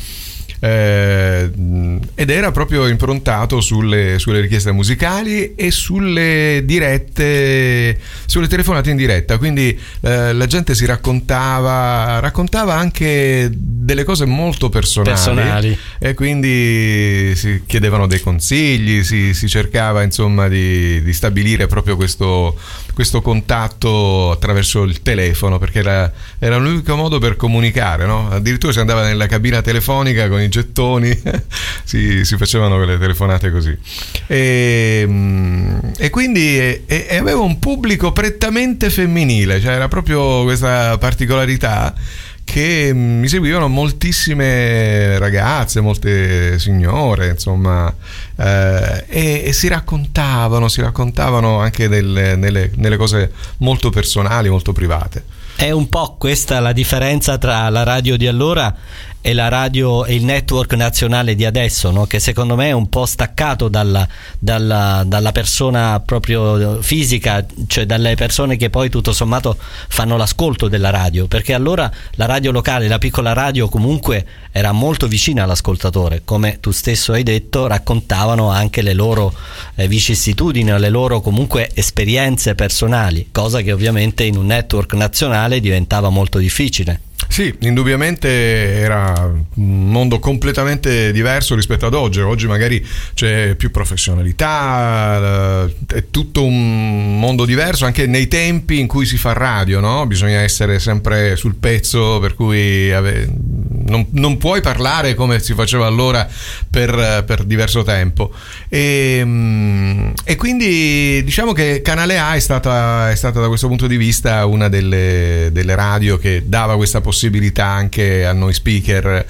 eh, ed era proprio improntato sulle, sulle richieste musicali e sulle dirette, sulle telefonate in diretta, quindi eh, la gente si raccontava raccontava anche delle cose molto personali, Personali. e quindi si chiedevano dei consigli, si, si cercava insomma di, di stabilire proprio questo, questo contatto attraverso il telefono, perché era, era l'unico modo per comunicare, no? Addirittura si andava nella cabina telefonica con i gettoni si, si facevano quelle telefonate così, e, e quindi e, e avevo un pubblico prettamente femminile, cioè era proprio questa particolarità che mi seguivano moltissime ragazze, molte signore, insomma, eh, e, e si raccontavano, si raccontavano anche delle, nelle, nelle cose molto personali, molto private. È un po' questa la differenza tra la radio di allora e la radio e il network nazionale di adesso, no? Che secondo me è un po' staccato dalla, dalla, dalla persona proprio fisica, cioè dalle persone che poi tutto sommato fanno l'ascolto della radio, perché allora la radio locale, la piccola radio comunque era molto vicina all'ascoltatore, come tu stesso hai detto, raccontavano anche le loro eh, vicissitudini, le loro comunque esperienze personali, cosa che ovviamente in un network nazionale diventava molto difficile. Sì, indubbiamente era un mondo completamente diverso rispetto ad oggi. Oggi magari c'è più professionalità, è tutto un mondo diverso anche nei tempi in cui si fa radio, no? Bisogna essere sempre sul pezzo, per cui ave- non, non puoi parlare come si faceva allora per, per diverso tempo. E, e quindi diciamo che Canale A è stata, è stata da questo punto di vista una delle, delle radio che dava questa possibilità possibilità anche a noi speaker.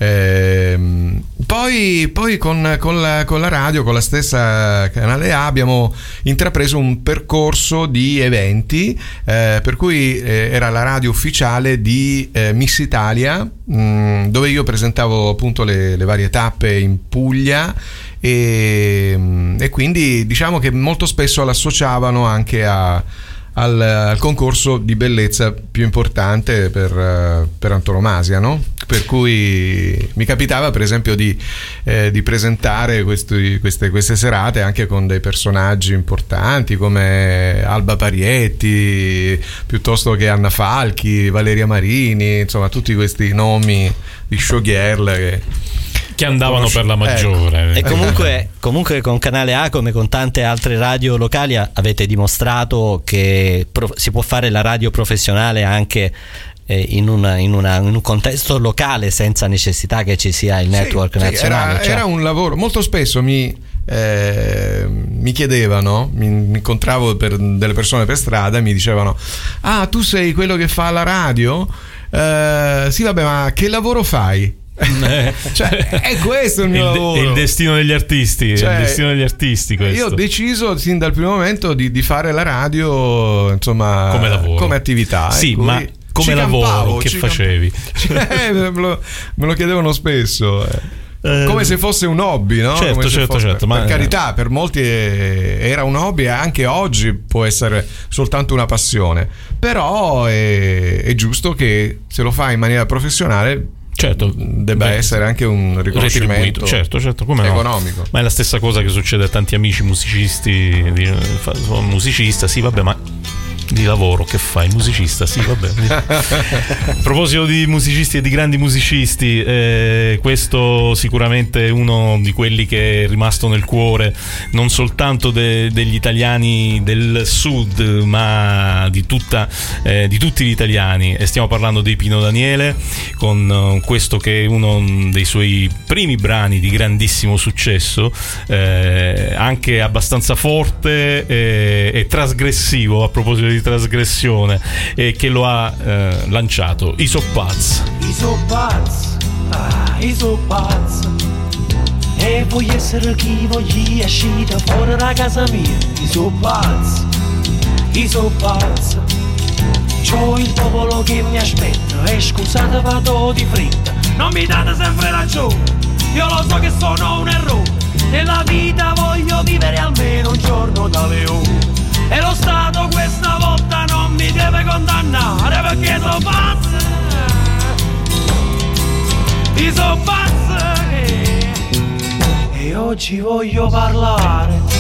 Ehm, poi poi con, con, la, con la radio, con la stessa Canale A, abbiamo intrapreso un percorso di eventi, eh, per cui eh, era la radio ufficiale di eh, Miss Italia, mh, dove io presentavo appunto le, le varie tappe in Puglia. E, e quindi diciamo che molto spesso l'associavano anche a Al, al concorso di bellezza più importante per, per antonomasia, no? Per cui mi capitava per esempio di, eh, di presentare questi, queste, queste serate anche con dei personaggi importanti come Alba Parietti, piuttosto che Anna Falchi, Valeria Marini, insomma tutti questi nomi di showgirl che che andavano per la maggiore. Ecco. E comunque, comunque con Canale A, come con tante altre radio locali, avete dimostrato che pro- si può fare la radio professionale anche eh, in, una, in, una, in un contesto locale senza necessità che ci sia il network sì, nazionale. Sì, era, cioè. era un lavoro. Molto spesso mi, eh, mi chiedevano, mi, mi incontravo per delle persone per strada e mi dicevano: ah, tu sei quello che fa la radio? Eh, sì, vabbè, ma che lavoro fai? Cioè, è questo il mio il, lavoro. il destino degli artisti, Cioè, il destino degli artisti questo. Io ho deciso sin dal primo momento di, di fare la radio, insomma, come lavoro, come attività. Sì, ecco, ma come lavoro campavo, che facevi? Cioè, me, lo, me lo chiedevano spesso. Eh. Come se fosse un hobby, no? Certo, Come se certo, fosse, certo. Per Ma carità, per molti era un hobby, anche oggi può essere soltanto una passione. Però è, è giusto che se lo fai in maniera professionale, certo, debba beh, essere anche un riconoscimento, certo, certo, come economico. No? Ma è la stessa cosa che succede a tanti amici musicisti, sono musicista, sì, vabbè, ma di lavoro che fai? Musicista? Sì, va bene. A proposito di musicisti e di grandi musicisti, eh, questo sicuramente è uno di quelli che è rimasto nel cuore non soltanto de- degli italiani del sud, ma di, tutta, eh, di tutti gli italiani. E stiamo parlando di Pino Daniele, con uh, questo che è uno dei suoi primi brani di grandissimo successo, eh, anche abbastanza forte e, e trasgressivo, a proposito di trasgressione, e che lo ha eh, lanciato, I So Paz. I so pazzo, ah, i so pazzo. E voglio essere chi voglio uscire fuori da casa mia. I so pazzo, i so pazzo. C'ho il popolo che mi aspetta e scusate vado di fretta. Non mi date sempre ragione, io lo so che sono un errore. Nella vita voglio vivere almeno un giorno da leone. E lo Stato questa volta non mi deve condannare perché so pazzo. Io so pazzo. E oggi voglio parlare.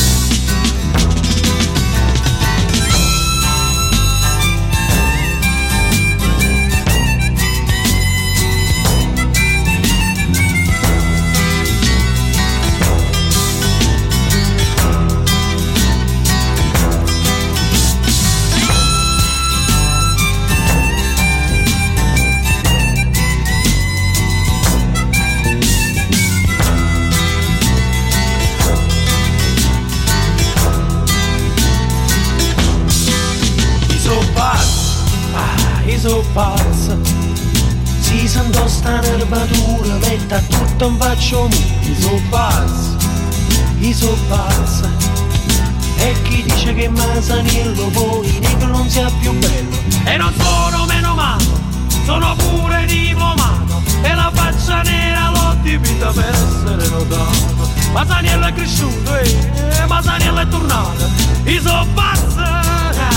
So pazzo, si sento sta nervatura, metta tutto un faccio mu. I so pazzo, i so pazzo. E chi dice che Masaniello poi negro non sia più bello. E non sono meno malo, sono pure diplomato. E la faccia nera l'ho dipinta per essere notato. Masaniello è cresciuto e eh, Masaniello è tornato. I so pazzo.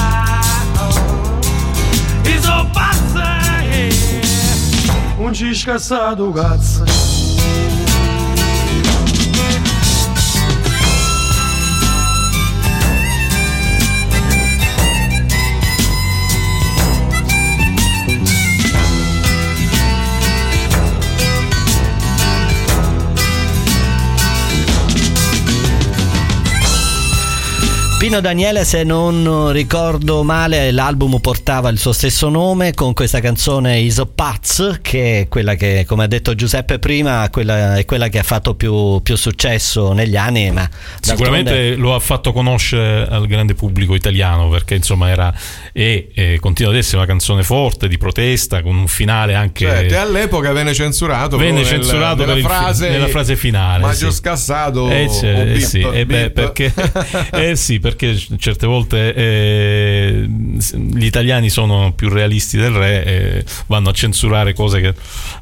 I so pazzo, non ci scassato cazzo. Pino Daniele, se non ricordo male, l'album portava il suo stesso nome, con questa canzone I So Paz, che è quella che, come ha detto Giuseppe prima, quella, è quella che ha fatto più, più successo negli anni, ma sicuramente d'altronde lo ha fatto conoscere al grande pubblico italiano, perché insomma era e, e continua ad essere una canzone forte di protesta, con un finale anche, certo, e all'epoca venne censurato venne nel, censurato nella, per frase, il, nella frase finale, Maggio sì. Scassato eh, o bip, sì, eh, beh, bip. perché eh sì, perché certe volte eh, gli italiani sono più realisti del re e vanno a censurare cose che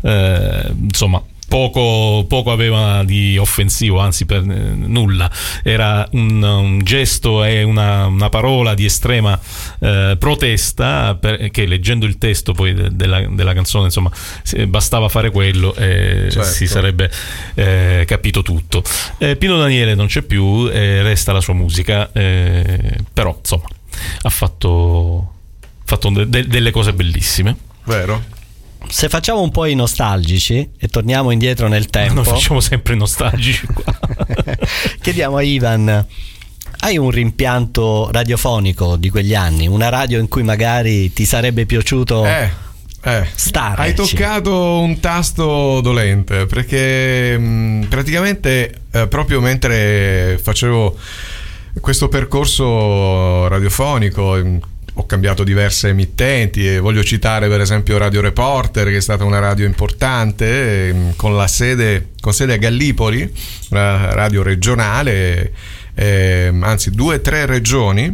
eh, insomma poco, poco aveva di offensivo, anzi per eh, nulla. Era un, un gesto e una, una parola di estrema eh, protesta, per, che leggendo il testo poi de, della, della canzone, insomma, bastava fare quello e certo. si sarebbe eh, capito tutto. Eh, Pino Daniele non c'è più, eh, resta la sua musica, eh, però insomma ha fatto, fatto de, de, delle cose bellissime. Vero? Se facciamo un po' i nostalgici e torniamo indietro nel tempo, noi facciamo sempre i nostalgici qua. Chiediamo a Ivan: hai un rimpianto radiofonico di quegli anni? Una radio in cui magari ti sarebbe piaciuto eh, eh. stare? Hai toccato un tasto dolente, perché mh, praticamente eh, proprio mentre facevo questo percorso radiofonico ho cambiato diverse emittenti e voglio citare per esempio Radio Reporter, che è stata una radio importante con la sede con sede a Gallipoli, una radio regionale, eh, anzi due o tre regioni,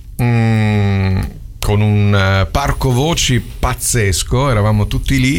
mh, con un parco voci pazzesco, eravamo tutti lì.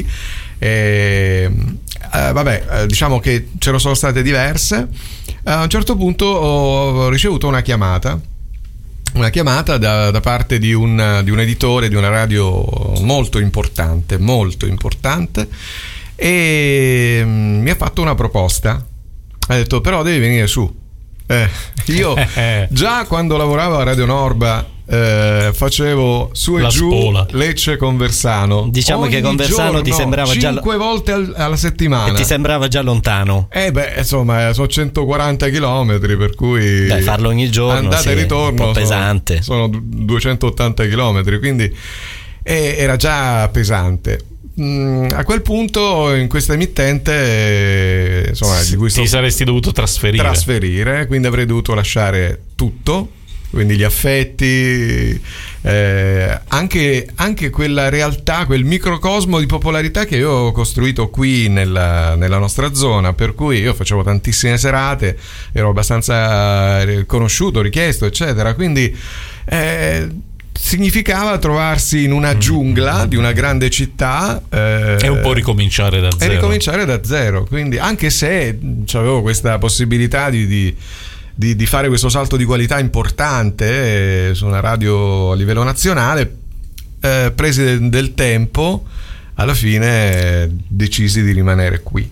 E, eh, vabbè, diciamo che ce ne sono state diverse. A un certo punto ho ricevuto una chiamata una chiamata da, da parte di un, di un editore di una radio molto importante, molto importante, e mi ha fatto una proposta. Ha detto: però devi venire su. Eh, io già quando lavoravo a Radio Norba eh, facevo su e La giù spola. Lecce-Conversano. Diciamo Ogni che Conversano giorno, ti sembrava già cinque volte al- alla settimana. E ti sembrava già lontano. Eh beh, insomma, sono centoquaranta chilometri, per cui Dai, farlo ogni giorno, andata sì, e ritorno un po' sono- pesante. Sono, du- duecentottanta chilometri, quindi eh, era già pesante. Mm, a quel punto in questa emittente eh, insomma, di cui sto Ti saresti dovuto trasferire. trasferire, quindi avrei dovuto lasciare tutto, quindi gli affetti, eh, anche, anche quella realtà, quel microcosmo di popolarità che io ho costruito qui nella, nella nostra zona, per cui io facevo tantissime serate, ero abbastanza eh, conosciuto, richiesto, eccetera, quindi eh, significava trovarsi in una giungla di una grande città eh, È un po' ricominciare da e zero. ricominciare da zero, quindi anche se avevo questa possibilità di, di, di, di fare questo salto di qualità importante eh, su una radio a livello nazionale, eh, presi del, del tempo, alla fine eh, decisi di rimanere qui.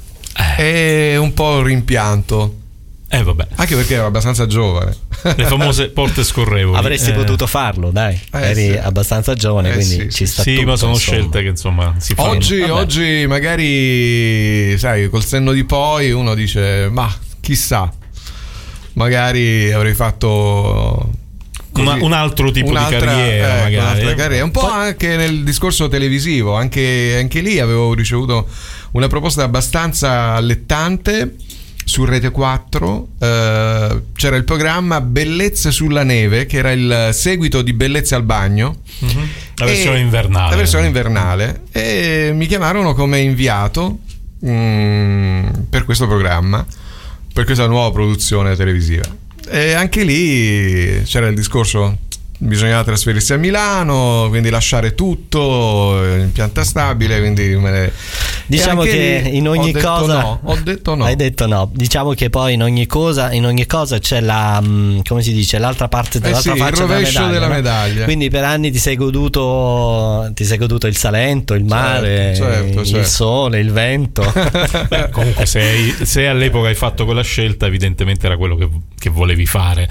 Eh. E un po' un rimpianto, Eh vabbè. anche perché ero abbastanza giovane. Le famose porte scorrevoli. Avresti Eh, potuto farlo, dai. Eh, Eri sì. abbastanza giovane, Eh, quindi sì, ci sì. sta Sì, tutto, ma sono insomma. scelte che insomma si fanno. Oggi, Vabbè. oggi magari, sai, col senno di poi uno dice, ma chissà, magari avrei fatto così, Una- un altro tipo di un'altra- carriera, ecco, magari. un'altra carriera. Un po' anche nel discorso televisivo, anche, anche lì avevo ricevuto una proposta abbastanza allettante. Su Rete quattro eh, c'era il programma Bellezze sulla neve, che era il seguito di Bellezze al bagno. Mhm. La versione E- invernale. La versione invernale. E mi chiamarono come inviato mm, per questo programma, per questa nuova produzione televisiva. E anche lì c'era il discorso: bisognava trasferirsi a Milano, quindi lasciare tutto in pianta stabile, quindi me ne... Diciamo E anche che lì in ogni ho detto cosa no, ho detto no. Hai detto no. Diciamo che poi in ogni cosa, in ogni cosa c'è la mh, come si dice, l'altra parte dell'altra sì, il faccia rovescio della medaglia, della no? medaglia. Quindi per anni ti sei goduto ti sei goduto il Salento, il mare, certo, il certo. sole, il vento. Beh, comunque se, hai- se all'epoca hai fatto quella scelta, evidentemente era quello che, che volevi fare.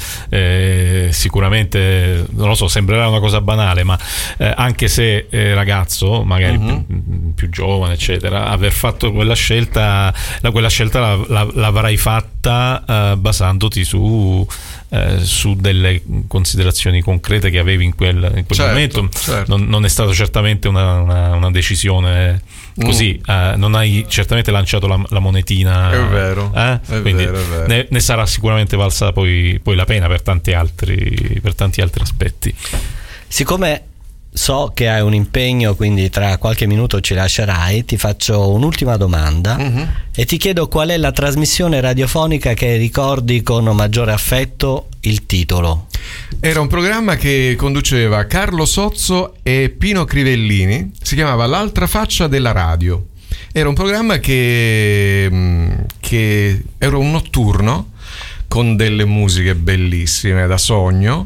Eh, sicuramente, non lo so, sembrerà una cosa banale, ma eh, anche se eh, ragazzo, magari Mhm. più, più giovane, eccetera, aver fatto quella scelta, la, quella scelta la- la- l'avrai fatta eh, basandoti su, eh, su delle considerazioni concrete che avevi in quel, in quel Certo, momento. certo. Non, non è stata certamente una, una- una decisione così, eh, non hai certamente lanciato la, la monetina. È vero, eh? è Quindi vero, è vero. Ne, ne sarà sicuramente valsa poi, poi la pena per tanti altri, per tanti altri aspetti. Siccome so che hai un impegno, quindi tra qualche minuto ci lascerai, ti faccio un'ultima domanda Mhm. e ti chiedo qual è la trasmissione radiofonica che ricordi con maggiore affetto, il titolo. Era un programma che conduceva Carlo Sozzo e Pino Crivellini, si chiamava L'altra faccia della radio. Era un programma che, mh, che era un notturno con delle musiche bellissime da sogno,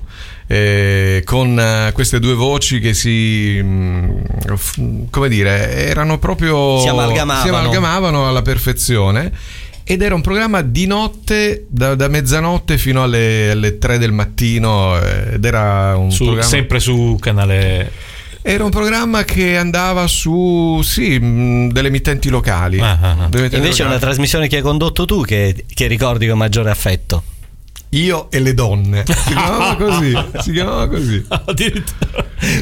eh, con eh, queste due voci che si mh, f- come dire, erano proprio Si amalgamavano. si amalgamavano alla perfezione. Ed era un programma di notte, da, da mezzanotte fino alle, alle tre del mattino, eh, ed era un Su- programma... sempre su canale. Era un programma che andava su, sì, mh, delle emittenti locali. Ah, ah, ah. Delle emittenti Invece è una locali. trasmissione che hai condotto tu che, che ricordi con maggiore affetto. Io e le donne. Si chiamava così. Si chiamava così. Addirittura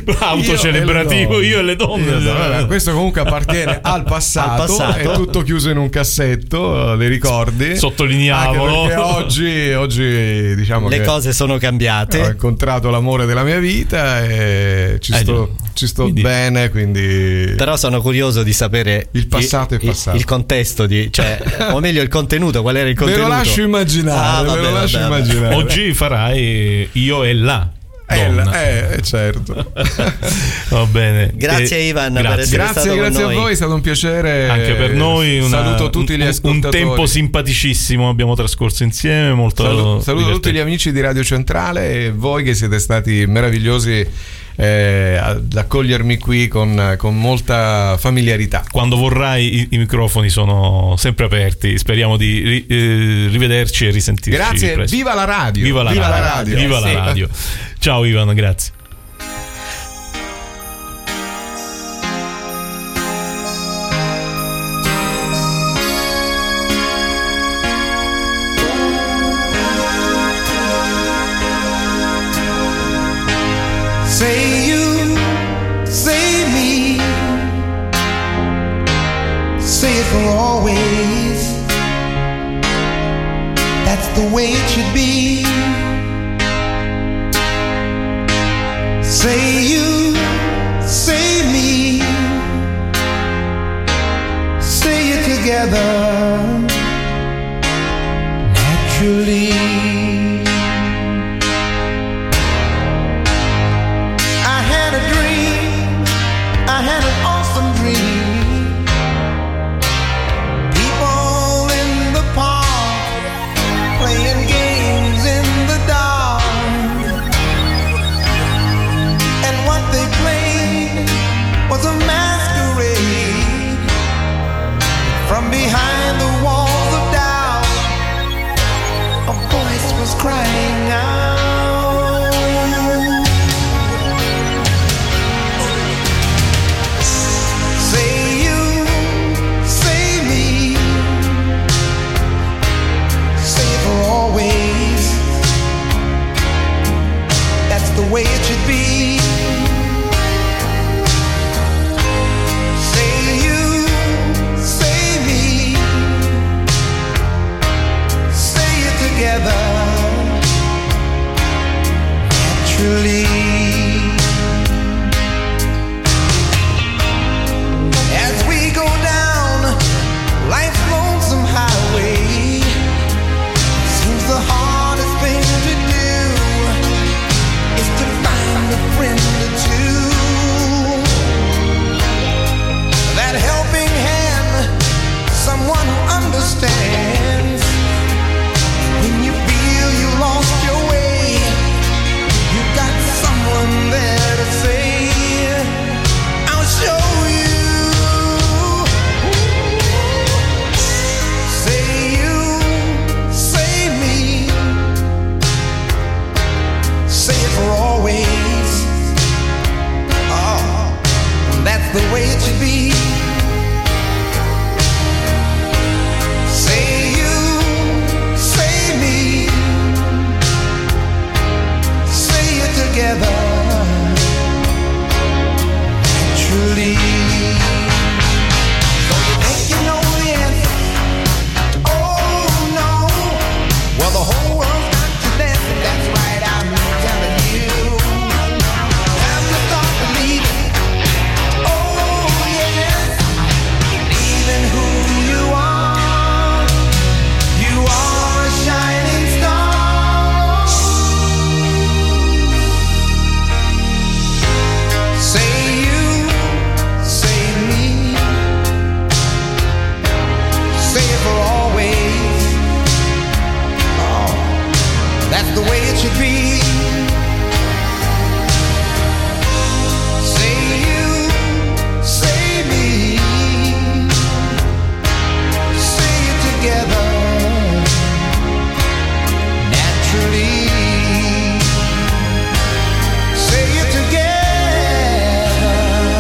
Io autocelebrativo, e le io e le donne. Io e le donne. Vabbè, questo comunque appartiene al passato, Al passato. è tutto chiuso in un cassetto, dei ricordi. Sottolineiamolo. Anche perché oggi, oggi diciamo Le che cose sono ho cambiate. incontrato l'amore della mia vita e ci Eh, sto, ci sto quindi- bene, quindi Però sono curioso di sapere Il passato è il, passato. il contesto di, cioè, o meglio il contenuto, qual era il ve contenuto. lo lascio immaginare, Ah, vabbè, ve lo lascio vabbè, vabbè. immaginare. Oggi farai io e la Eh, donna. eh, certo. Va bene. Grazie, Eh, Ivan, per grazie. essere Grazie, stato con grazie a noi. voi, è stato un piacere. Anche per noi una- saluto tutti gli un- un ascoltatori. tempo simpaticissimo abbiamo trascorso insieme, molto Saluto, saluto tutti gli divertente. amici di Radio Centrale e voi che siete stati meravigliosi eh, ad accogliermi qui con, con molta familiarità. Quando vorrai i, i microfoni sono sempre aperti, speriamo di ri, eh, rivederci e risentirci Grazie, presto. viva la radio! Viva la viva radio, la radio! Viva la Sì. radio. Ciao Ivan, grazie. Say you, say me, say it for always. That's the way it should be. Say you, say me, say it together naturally. I had an awesome dream. People in the park playing games in the dark. And what they played was a masquerade. From behind the walls of doubt, a voice was crying out. The way it should be. Say you, say me, say it together naturally. As we go down life's lonesome highway, seems the hardest thing to do is to find a friend or two. That helping hand, someone who understands. When you feel you lost your way, you got someone there to say, I'll show you. Say you, say me, say it for always. Oh, that's the way it should be. Say you, say me, say it together naturally. So you think you know the answer? Oh no. Well, the whole world's got to dance, and that's right, I'm telling you. Time to start believing. Oh yes, believing who you are. You are a shining star. Say you, say me, say it for always. Oh, that's the way it should be. Say you, say me, say it together naturally. Say it together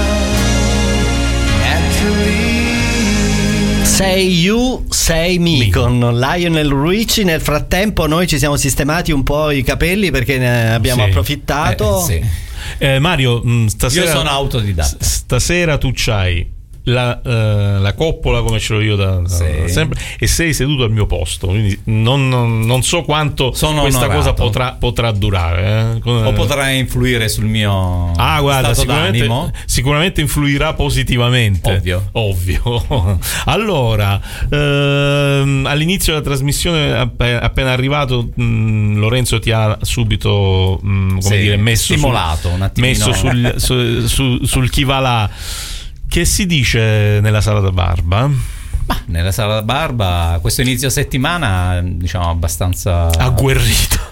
naturally. Say you, say me con Lionel Richie. Nel frattempo noi ci siamo sistemati un po' i capelli perché ne abbiamo Sì. approfittato. Eh, sì. Eh, Mario, mh, stasera, Io sono autodidatta. s- stasera tu c'hai la, eh, la coppola come ce l'ho io da, da- Sì. da sempre, e sei seduto al mio posto, quindi non, non- non so quanto Sono questa onorato. cosa potrà, potrà durare, eh. Come- O potrà influire sul mio Ah, guarda, stato sicuramente, d'animo. sicuramente influirà positivamente. Ovvio. Ovvio. Allora, ehm, all'inizio della trasmissione, app- appena arrivato, mh, Lorenzo ti ha subito mh, come Sì, dire, messo, stimolato sul, un attimino. messo sul, su- su- sul chi va là. Che si dice nella sala da barba? Ma nella sala da barba questo inizio settimana, diciamo, abbastanza Agguerrito.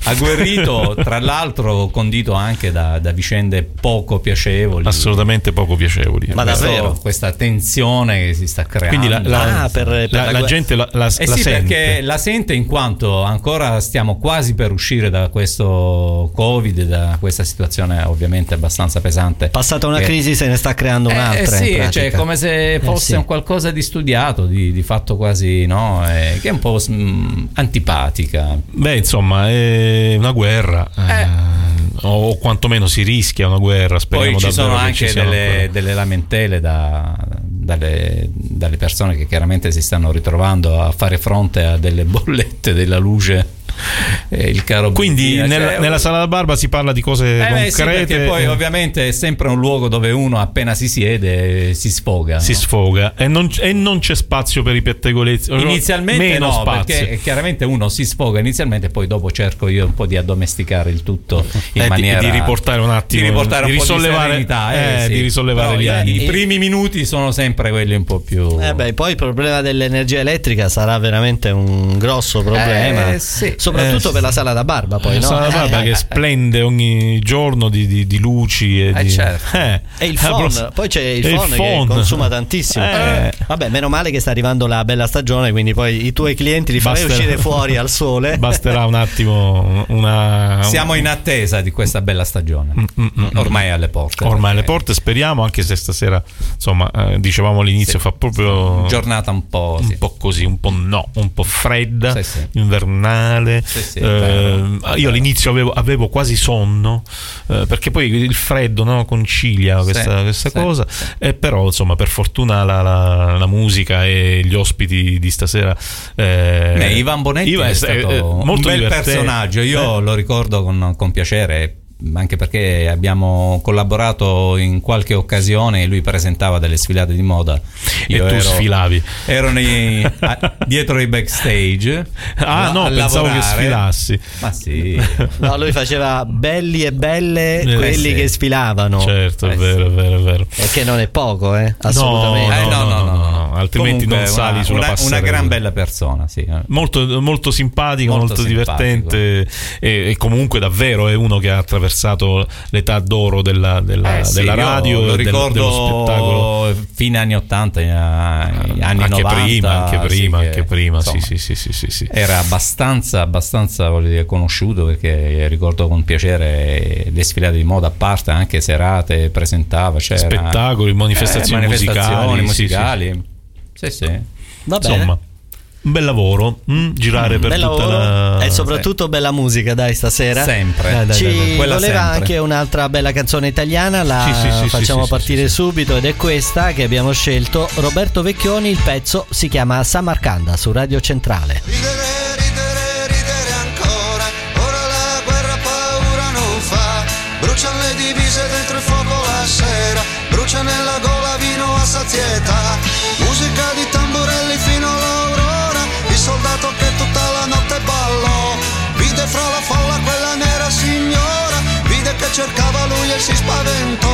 agguerrito, tra l'altro condito anche da, da vicende poco piacevoli. Assolutamente poco piacevoli. Ma Questo- davvero? Questa tensione che si sta creando. Quindi la, la- Ah, per- per la- la la gue- gente la, la, Eh la sì, sente. perché la sente in quanto ancora stiamo quasi per uscire da questo Covid, da questa situazione ovviamente abbastanza pesante. Passata una Che- crisi se ne sta creando Eh, un'altra. sì, in pratica. cioè come se fosse sì. un qualcosa di studiato, di, di fatto quasi, no? Eh, che è un po' mm, antipatica. Beh, insomma, è una guerra. eh, o quantomeno si rischia una guerra. Speriamo Poi ci davvero sono che anche ci siano delle, ancora. delle lamentele da- dalle, dalle persone che chiaramente si stanno ritrovando a fare fronte a delle bollette della luce. Eh, il caro Quindi benzina, nella, cioè, nella sala da barba si parla di cose Eh beh, sì, concrete. perché poi eh, ovviamente è sempre un luogo dove uno appena si siede eh, si sfoga. si no? sfoga e non, e non c'è spazio per i pettegolezzi. Inizialmente meno no, spazio. perché chiaramente uno si sfoga inizialmente, poi dopo cerco io un po' di addomesticare il tutto in Eh, di- maniera di riportare un attimo, di riportare un di po' risollevare- di serenità, eh, eh, sì. di risollevare Però gli i- animi. I primi minuti sono sempre quelli un po' più Eh beh, poi il problema dell'energia elettrica sarà veramente un grosso problema, Eh, sì. soprattutto Eh, per la sala da barba. Poi, La no? sala da barba Eh, che eh, splende ogni giorno di, di- di luci e Eh, di, certo. eh. E il La phone, pross- poi c'è il e phone, che consuma tantissimo. Eh. Vabbè, meno male che sta arrivando la bella stagione, quindi poi i tuoi clienti li farai Basterà- uscire fuori al sole. Basterà un attimo una siamo in attesa di questa bella stagione. Mm, mm, mm. Ormai è alle porte. ormai alle perché- porte, speriamo, anche se stasera insomma eh, dicevamo all'inizio Sì. fa proprio Giornata un po', sì. un po' così, un po' no, un po' fredda, Sì, sì. invernale. Sì, sì, Eh, vero, io vero. all'inizio avevo, avevo quasi sonno, eh, perché poi il freddo, no, concilia questa, Sì, questa sì, cosa. sì. E però insomma per fortuna la, la- la musica e gli ospiti di stasera, eh, Beh, Ivan Bonetti Ivan è stato un bel divertente. personaggio, io Eh, lo ricordo con, con piacere, anche perché abbiamo collaborato in qualche occasione e lui presentava delle sfilate di moda. e Io tu ero, sfilavi. ero nei- a- dietro i backstage. Ah a- no, a pensavo che lavorare. sfilassi. Ma sì. No, lui faceva belli e belle Eh, quelli sì. che sfilavano. Certo, è Eh, vero, è vero, è vero. E che non è poco, eh? No, Assolutamente. Eh, no, no, no, no, altrimenti Comunque, non sali una, sulla una, passerella. una gran bella persona, sì. Molto, molto simpatico, molto, Molto divertente e, e comunque davvero è uno che ha attraversato l'età d'oro della, della, Eh sì, della io radio lo e del- ricordo dello spettacolo. fine anni ottanta, eh, anni anche novanta, prima, anche sì, prima, che, anche prima, insomma, sì, sì, sì, sì, sì. era abbastanza, abbastanza voglio dire, conosciuto, perché ricordo con piacere le sfilate di moda, a parte anche serate, presentava, c'era Spettacoli, manifestazioni, eh, manifestazioni musicali, sì, musicali. Sì, sì. Va bene. Insomma, un bel lavoro, mm, girare per Bel tutta lavoro la... e soprattutto bella musica, dai, stasera. Sempre. Dai, dai, Ci dai, dai. Quella voleva sempre. anche un'altra bella canzone italiana, la Sì, sì, sì, facciamo sì, sì, partire sì, sì. subito, ed è questa che abbiamo scelto. Roberto Vecchioni, il pezzo si chiama Samarcanda su Radio Centrale. Ridere, ridere, ridere ancora. Ora la guerra paura non fa. Bruciano le divise dentro il fuoco la sera. Brucia nella gola vino a sazietà. Musica di tamburelli fino all'aurora. Il soldato che tutta la notte ballò. Vide fra la folla quella nera signora. Vide che cercava lui e si spaventò.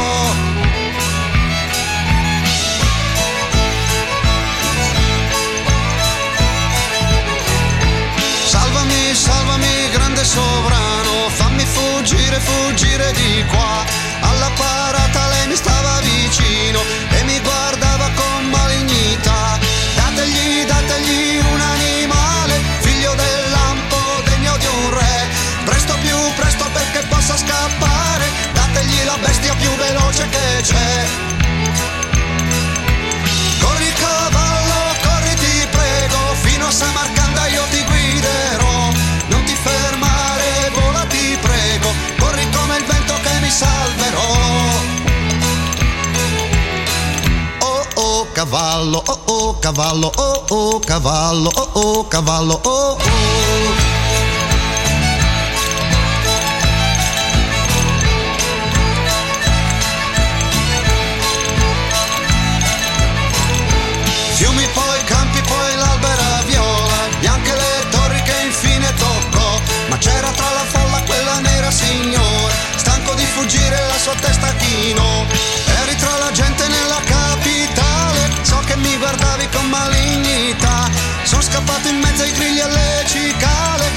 Salvami, salvami, grande sovrano, fammi fuggire, fuggire di qua. Alla parata lei mi stava vicino e mi guardava con malignità. Dategli, dategli un animale, figlio del lampo, degno di un re. Presto, più presto perché possa scappare. Dategli la bestia più veloce che c'è. Corri cavallo, corri ti prego, fino a Samarcanda io ti guiderò. Non ti fermare, vola ti prego, corri come il vento che mi salverò. Oh oh cavallo, oh oh cavallo, oh oh cavallo, oh oh cavallo, oh oh. Fiumi poi, campi poi, l'albera viola, bianche le torri che infine toccò. Ma c'era tra la folla quella nera signora, stanco di fuggire la sua testa chinò. Eri tra la gente nella capitale, so che mi guardavi con malignità. Sono scappato in mezzo ai grilli e alle cicale,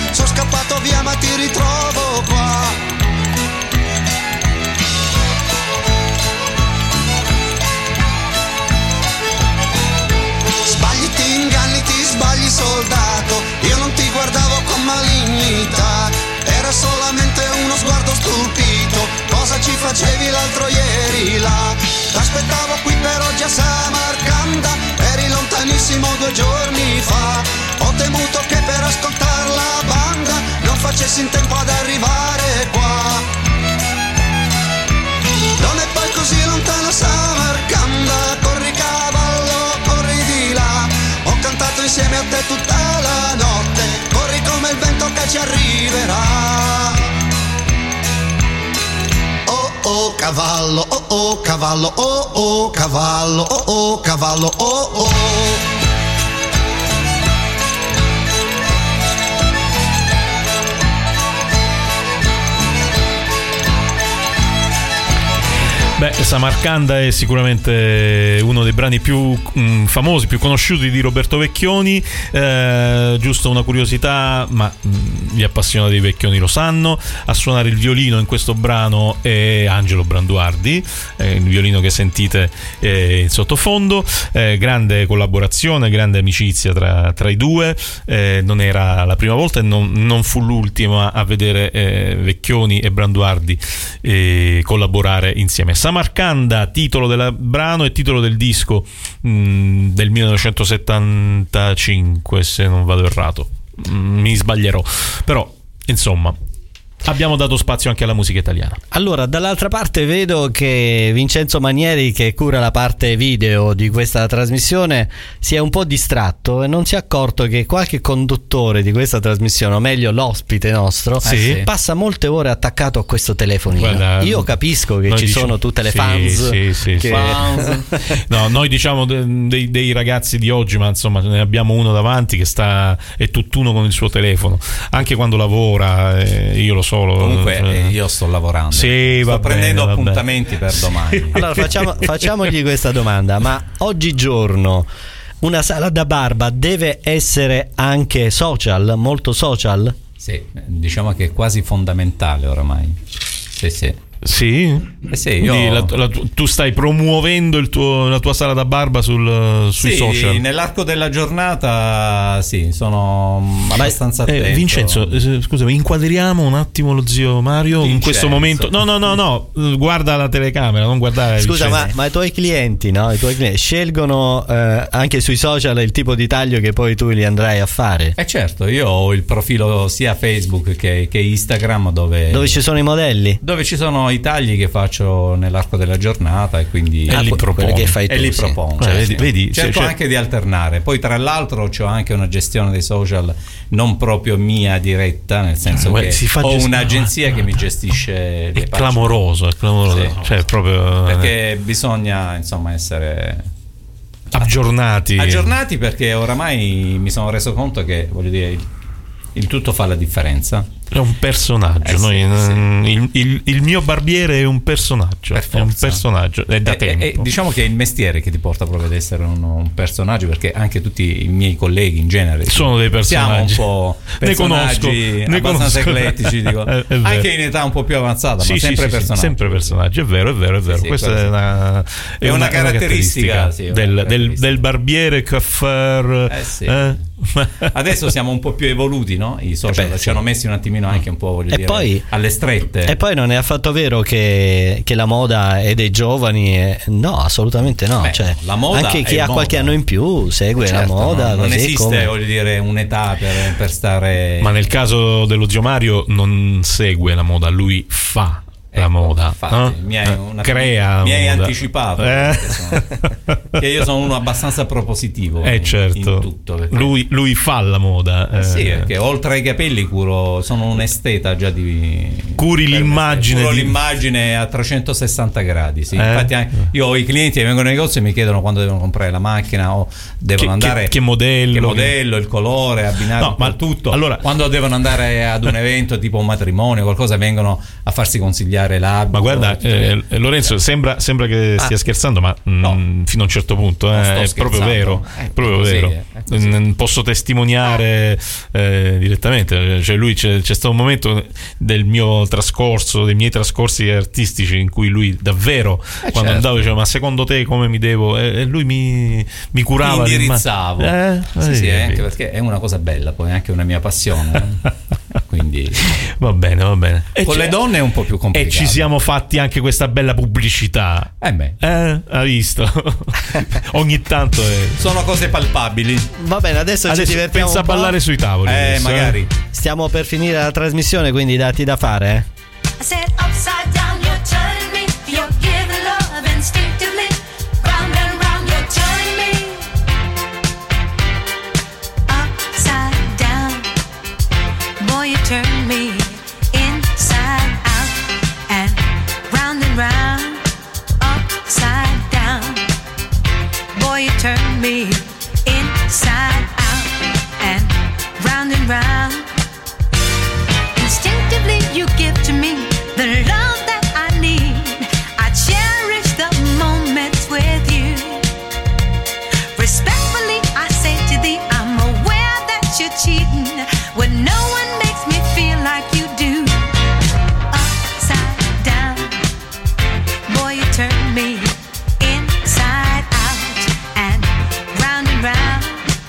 aspettavo qui per oggi a Samarcanda, eri lontanissimo due giorni fa. Ho temuto che per ascoltare la banda non facessi in tempo ad arrivare qua. Non è poi così lontana Samarcanda, corri cavallo, corri di là. Ho cantato insieme a te tutta la notte, corri come il vento che ci arriverà. Oh oh cavallo, oh oh cavallo, oh oh cavallo, oh oh cavallo, oh oh. Beh, Samarcanda è sicuramente uno dei brani più mh, famosi, più conosciuti di Roberto Vecchioni. Eh, giusto una curiosità, ma mh, gli appassionati dei Vecchioni lo sanno. A suonare il violino in questo brano è Angelo Branduardi, eh, il violino che sentite eh, in sottofondo. Eh, grande collaborazione, grande amicizia tra, tra i due. Eh, non era la prima volta e non, non fu l'ultima a vedere eh, Vecchioni e Branduardi eh, collaborare insieme. Samarcanda, titolo del brano e titolo del disco mh, del millenovecentosettantacinque, se non vado errato, mh, mi sbaglierò, però insomma abbiamo dato spazio anche alla musica italiana. Allora, dall'altra parte vedo che Vincenzo Manieri, che cura la parte video di questa trasmissione, si è un po' distratto e non si è accorto che qualche conduttore di questa trasmissione, o meglio l'ospite nostro, Sì. passa molte ore attaccato a questo telefonino. Guarda, io capisco che noi ci diciamo- sono tutte le sì, fans, sì, sì, che... sì. No, noi diciamo de- dei, dei ragazzi di oggi, ma insomma ne abbiamo uno davanti che sta è tutt'uno con il suo telefono, anche quando lavora, eh, io lo so. Lo, Comunque eh, eh, io sto lavorando, Sì, sto va prendendo bene, va appuntamenti per domani. Allora facciamo, facciamogli questa domanda: ma oggigiorno una sala da barba deve essere anche social, molto social? Sì, diciamo che è quasi fondamentale oramai. Sì, sì. Sì? Eh sì, io... Quindi la- la- tu stai promuovendo il tuo, la tua sala da barba sul, sui Sì, social. nell'arco della giornata sì, sono abbastanza Eh, attento. Vincenzo, eh, scusami, inquadriamo un attimo lo zio Mario in Vincenzo. questo momento. No, no, no, no, guarda la telecamera, non guardare. Scusa, Vincenzo. ma, ma i tuoi clienti, no? I tuoi clienti scelgono eh, anche sui social il tipo di taglio che poi tu gli andrai a fare? Eh certo, io ho il profilo sia Facebook che, che Instagram dove, Dove ci sono i modelli? dove ci sono i tagli che faccio nell'arco della giornata e quindi E li que- proponi. quelli che fai tu, e li sì. propongo. Eh, certo. vedi- vedi, Cerco cioè- anche di alternare. Poi tra l'altro c'ho anche una gestione dei social non proprio mia diretta, nel senso Eh, che si fa ho gest- un'agenzia che mi gestisce le È pagine. clamoroso, è clamoroso. Sì. Cioè, proprio eh, Perché bisogna insomma essere aggiornati. aggiornati, perché oramai mi sono reso conto che, voglio dire, il, il tutto fa la differenza. È un personaggio. Eh sì, Noi, sì. mm, Il, il- il mio barbiere è un personaggio. Per È un forza. personaggio. È da E- tempo. e- e diciamo che è il mestiere che ti porta proprio ad essere un, un personaggio, perché anche tutti i miei colleghi in genere Sono dei personaggi. siamo un po' Ne conosco, personaggi ne abbastanza conosco. eclettici, dico. È- è vero. Anche in età un po' più avanzata, Sì, ma sì, sempre sì, sì, personaggi. sempre personaggi, è vero, è vero, è vero. sì, Questa quello è sì. una, È una caratteristica, sì, una del, del- caratteristica. del barbiere coiffeur. Eh sì. eh? Adesso siamo un po' più evoluti, no? I social Eh beh, ci hanno messi un attimino anche un po', voglio E dire, poi- alle strette. E poi non è affatto vero che, che la moda è dei giovani, e- no, assolutamente no. Beh, Cioè, la moda anche chi è ha moda. qualche anno in più segue la Certo, moda. no? Non così esiste, come- voglio dire, un'età per, per stare. Ma nel caso dello zio Mario non segue la moda, lui fa la Ecco, moda, infatti, no? mi hai, una- crea mi hai moda. anticipato, Eh. perché sono- che io sono uno abbastanza propositivo Eh in, certo, in tutto, perché- lui, lui fa la moda. Eh sì, eh. perché oltre ai capelli curo, sono un esteta già di Curi per me, l'immagine curo di- l'immagine a trecentosessanta gradi, sì. Eh? Infatti anche, io ho i clienti che vengono nei negozi e mi chiedono quando devono comprare la macchina o devono Che- andare che- che modello, che modello, il colore, abbinato No, ma tutto. allora- Quando devono andare ad un evento tipo un matrimonio, qualcosa, vengono a farsi consigliare l'abito. Ma guarda, tutte le- eh, Lorenzo, sembra, sembra che stia scherzando, ma mm, No. fino a un certo punto eh, Non sto è proprio scherzando. vero. È proprio così, vero. è così. Mm, Posso testimoniare eh, direttamente. Cioè, lui c'è, c'è stato un momento del mio trascorso, dei miei trascorsi artistici in cui lui davvero, Eh, quando certo. andavo, diceva: ma secondo te come mi devo? E, e lui mi, mi curava. Ti l'imma- indirizzavo. Eh, sì, sì, eh, anche perché è una cosa bella, poi è anche una mia passione. eh. Quindi Va bene, va bene. E Con c'è- le donne è un po' più E complicato. ci siamo fatti anche questa bella pubblicità. Eh beh, Eh, hai visto? Ogni tanto è... sono cose palpabili. Va bene, adesso, ci Adesso divertiamo pensa a un po'. ballare sui tavoli. Eh, adesso, magari. Stiamo per finire la trasmissione, quindi dati da fare, eh. I said upside down, you're turning me. You're giving love instinctively. Round and round, you're turning me. Upside down, boy, you turn me inside out and round and round. Upside down, boy, you turn me inside out and round and round. Instinctively you give to me the love that I need. I cherish the moments with you. Respectfully I say to thee, I'm aware that you're cheating when no one makes me feel like you do. Upside down, boy, you turn me inside out and round and round.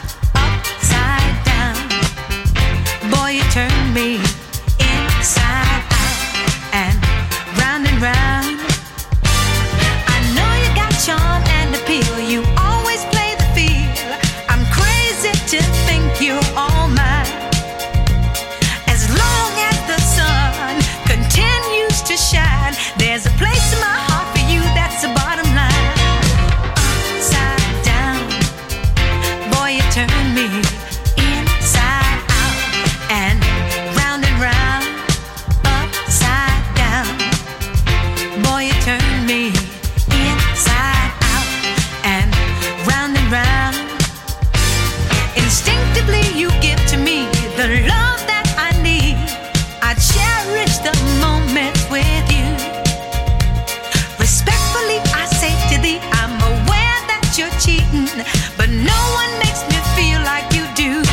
Upside down, boy, you turn me inside out and round and round. I know you got charm and appeal. You always play the field. I'm crazy to think you're all mine. As long as the sun continues to shine, there's a place in my heart for you. That's the bottom line. Upside down, boy, you turn me inside out and round and round. Upside down, boy, you turn me inside out and round and round. Instinctively you give to me the love that I need. I cherish the moments with you. Respectfully I say to thee, I'm aware that you're cheating, but no one makes me feel like you do.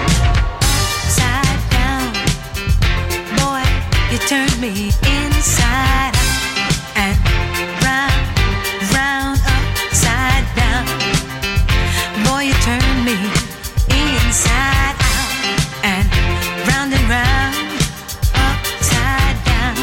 Upside down, boy, you turn me inside out and round, round, upside down. Boy, you turn me inside out and round and round, upside down.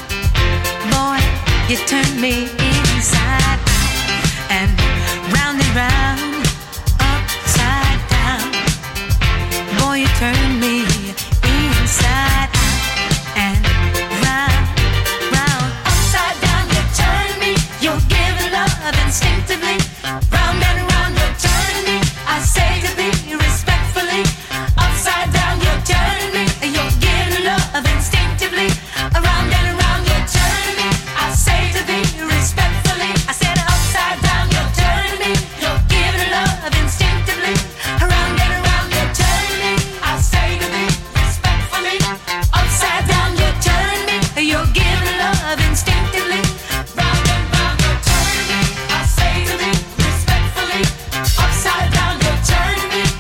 Boy, you turn me inside out and round and round, upside down. Boy, you turn me inside out and round, round, upside down. You turn me, you're giving love instinctively. Round and round, you're turning me. I say to thee respectfully. Upside down, you're turning me. You're giving love instinctively. Around and around, you're turning me. I say to thee respectfully. I said upside down, you're turning me. You're giving love instinctively. Around and around, you're turning me. I say to thee respectfully. Upside down, you're turning me. You're giving love instinctively. Round and round, you're turning me. I say to thee respectfully. Upside down, you're turning me.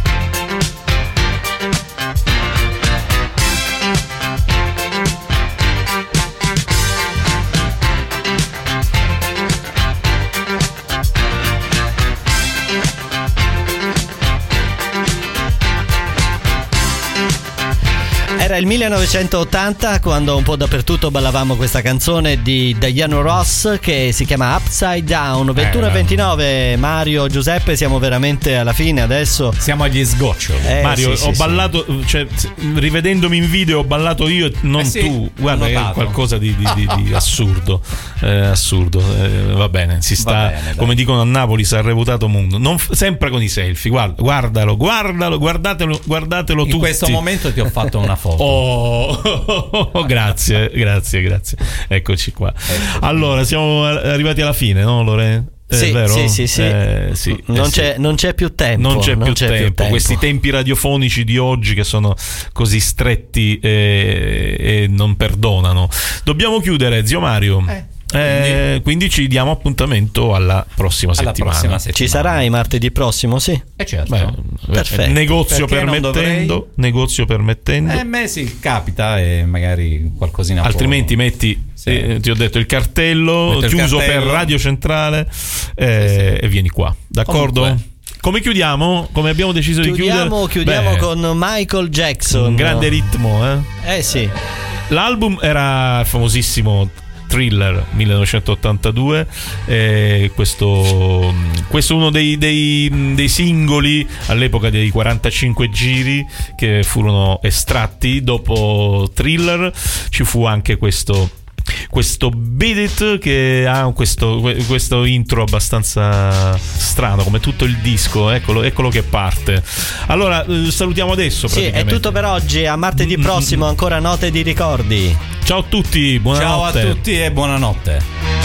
Era il millenovecentottanta quando un po' dappertutto ballavamo questa canzone di Diana Ross che si chiama Upside Down. ventuno e ventinove, Mario, Giuseppe, siamo veramente alla fine adesso. Siamo agli sgoccioli. Eh, Mario, sì, ho sì, ballato, cioè, rivedendomi in video, ho ballato io, non Eh sì, tu. Guarda, ho è notato. qualcosa di, di- di- di assurdo. Eh, assurdo. Eh, va bene, si sta, Va bene, dai. come dicono a Napoli, si è reputato mondo. Non f- sempre con i selfie. Guarda, guardalo, guardalo, guardatelo, guardatelo In tutti. questo momento ti ho fatto una foto. Oh, grazie, grazie, grazie. Eccoci qua. Allora, siamo arrivati alla fine, no, Lore? È Sì, vero? sì, sì, sì. Eh, sì, non, eh, sì. c'è, non c'è più tempo. Non c'è, più, c'è tempo. più tempo. Questi tempi radiofonici di oggi che sono così stretti e, e non perdonano. Dobbiamo chiudere, zio Mario. Eh. Eh, quindi ci diamo appuntamento alla prossima Alla settimana. prossima settimana. Ci sarai martedì prossimo, sì. Eh certo. Beh, Perfetto. negozio Perché non permettendo, negozio permettendo. Eh, me sì, capita e magari qualcosina può- Altrimenti metti, Sì. eh, ti ho detto, il cartello Metto il chiuso cartello. per Radio Centrale eh, e vieni qua, d'accordo? Comunque. Come chiudiamo? Come abbiamo deciso Chiudiamo, di chiudere? chiudiamo Beh, con Michael Jackson. un grande ritmo, eh? Eh sì. L'album era famosissimo, Thriller millenovecentottantadue, eh, questo, questo è uno dei, dei, dei singoli all'epoca dei quarantacinque giri che furono estratti. Dopo Thriller ci fu anche questo questo Beat It, che ha questo, questo intro abbastanza strano come tutto il disco. Eccolo, eccolo che parte. Allora salutiamo adesso. Sì, è tutto per oggi. A martedì prossimo ancora Note di ricordi. Ciao a tutti, buonanotte. Ciao a tutti e buonanotte.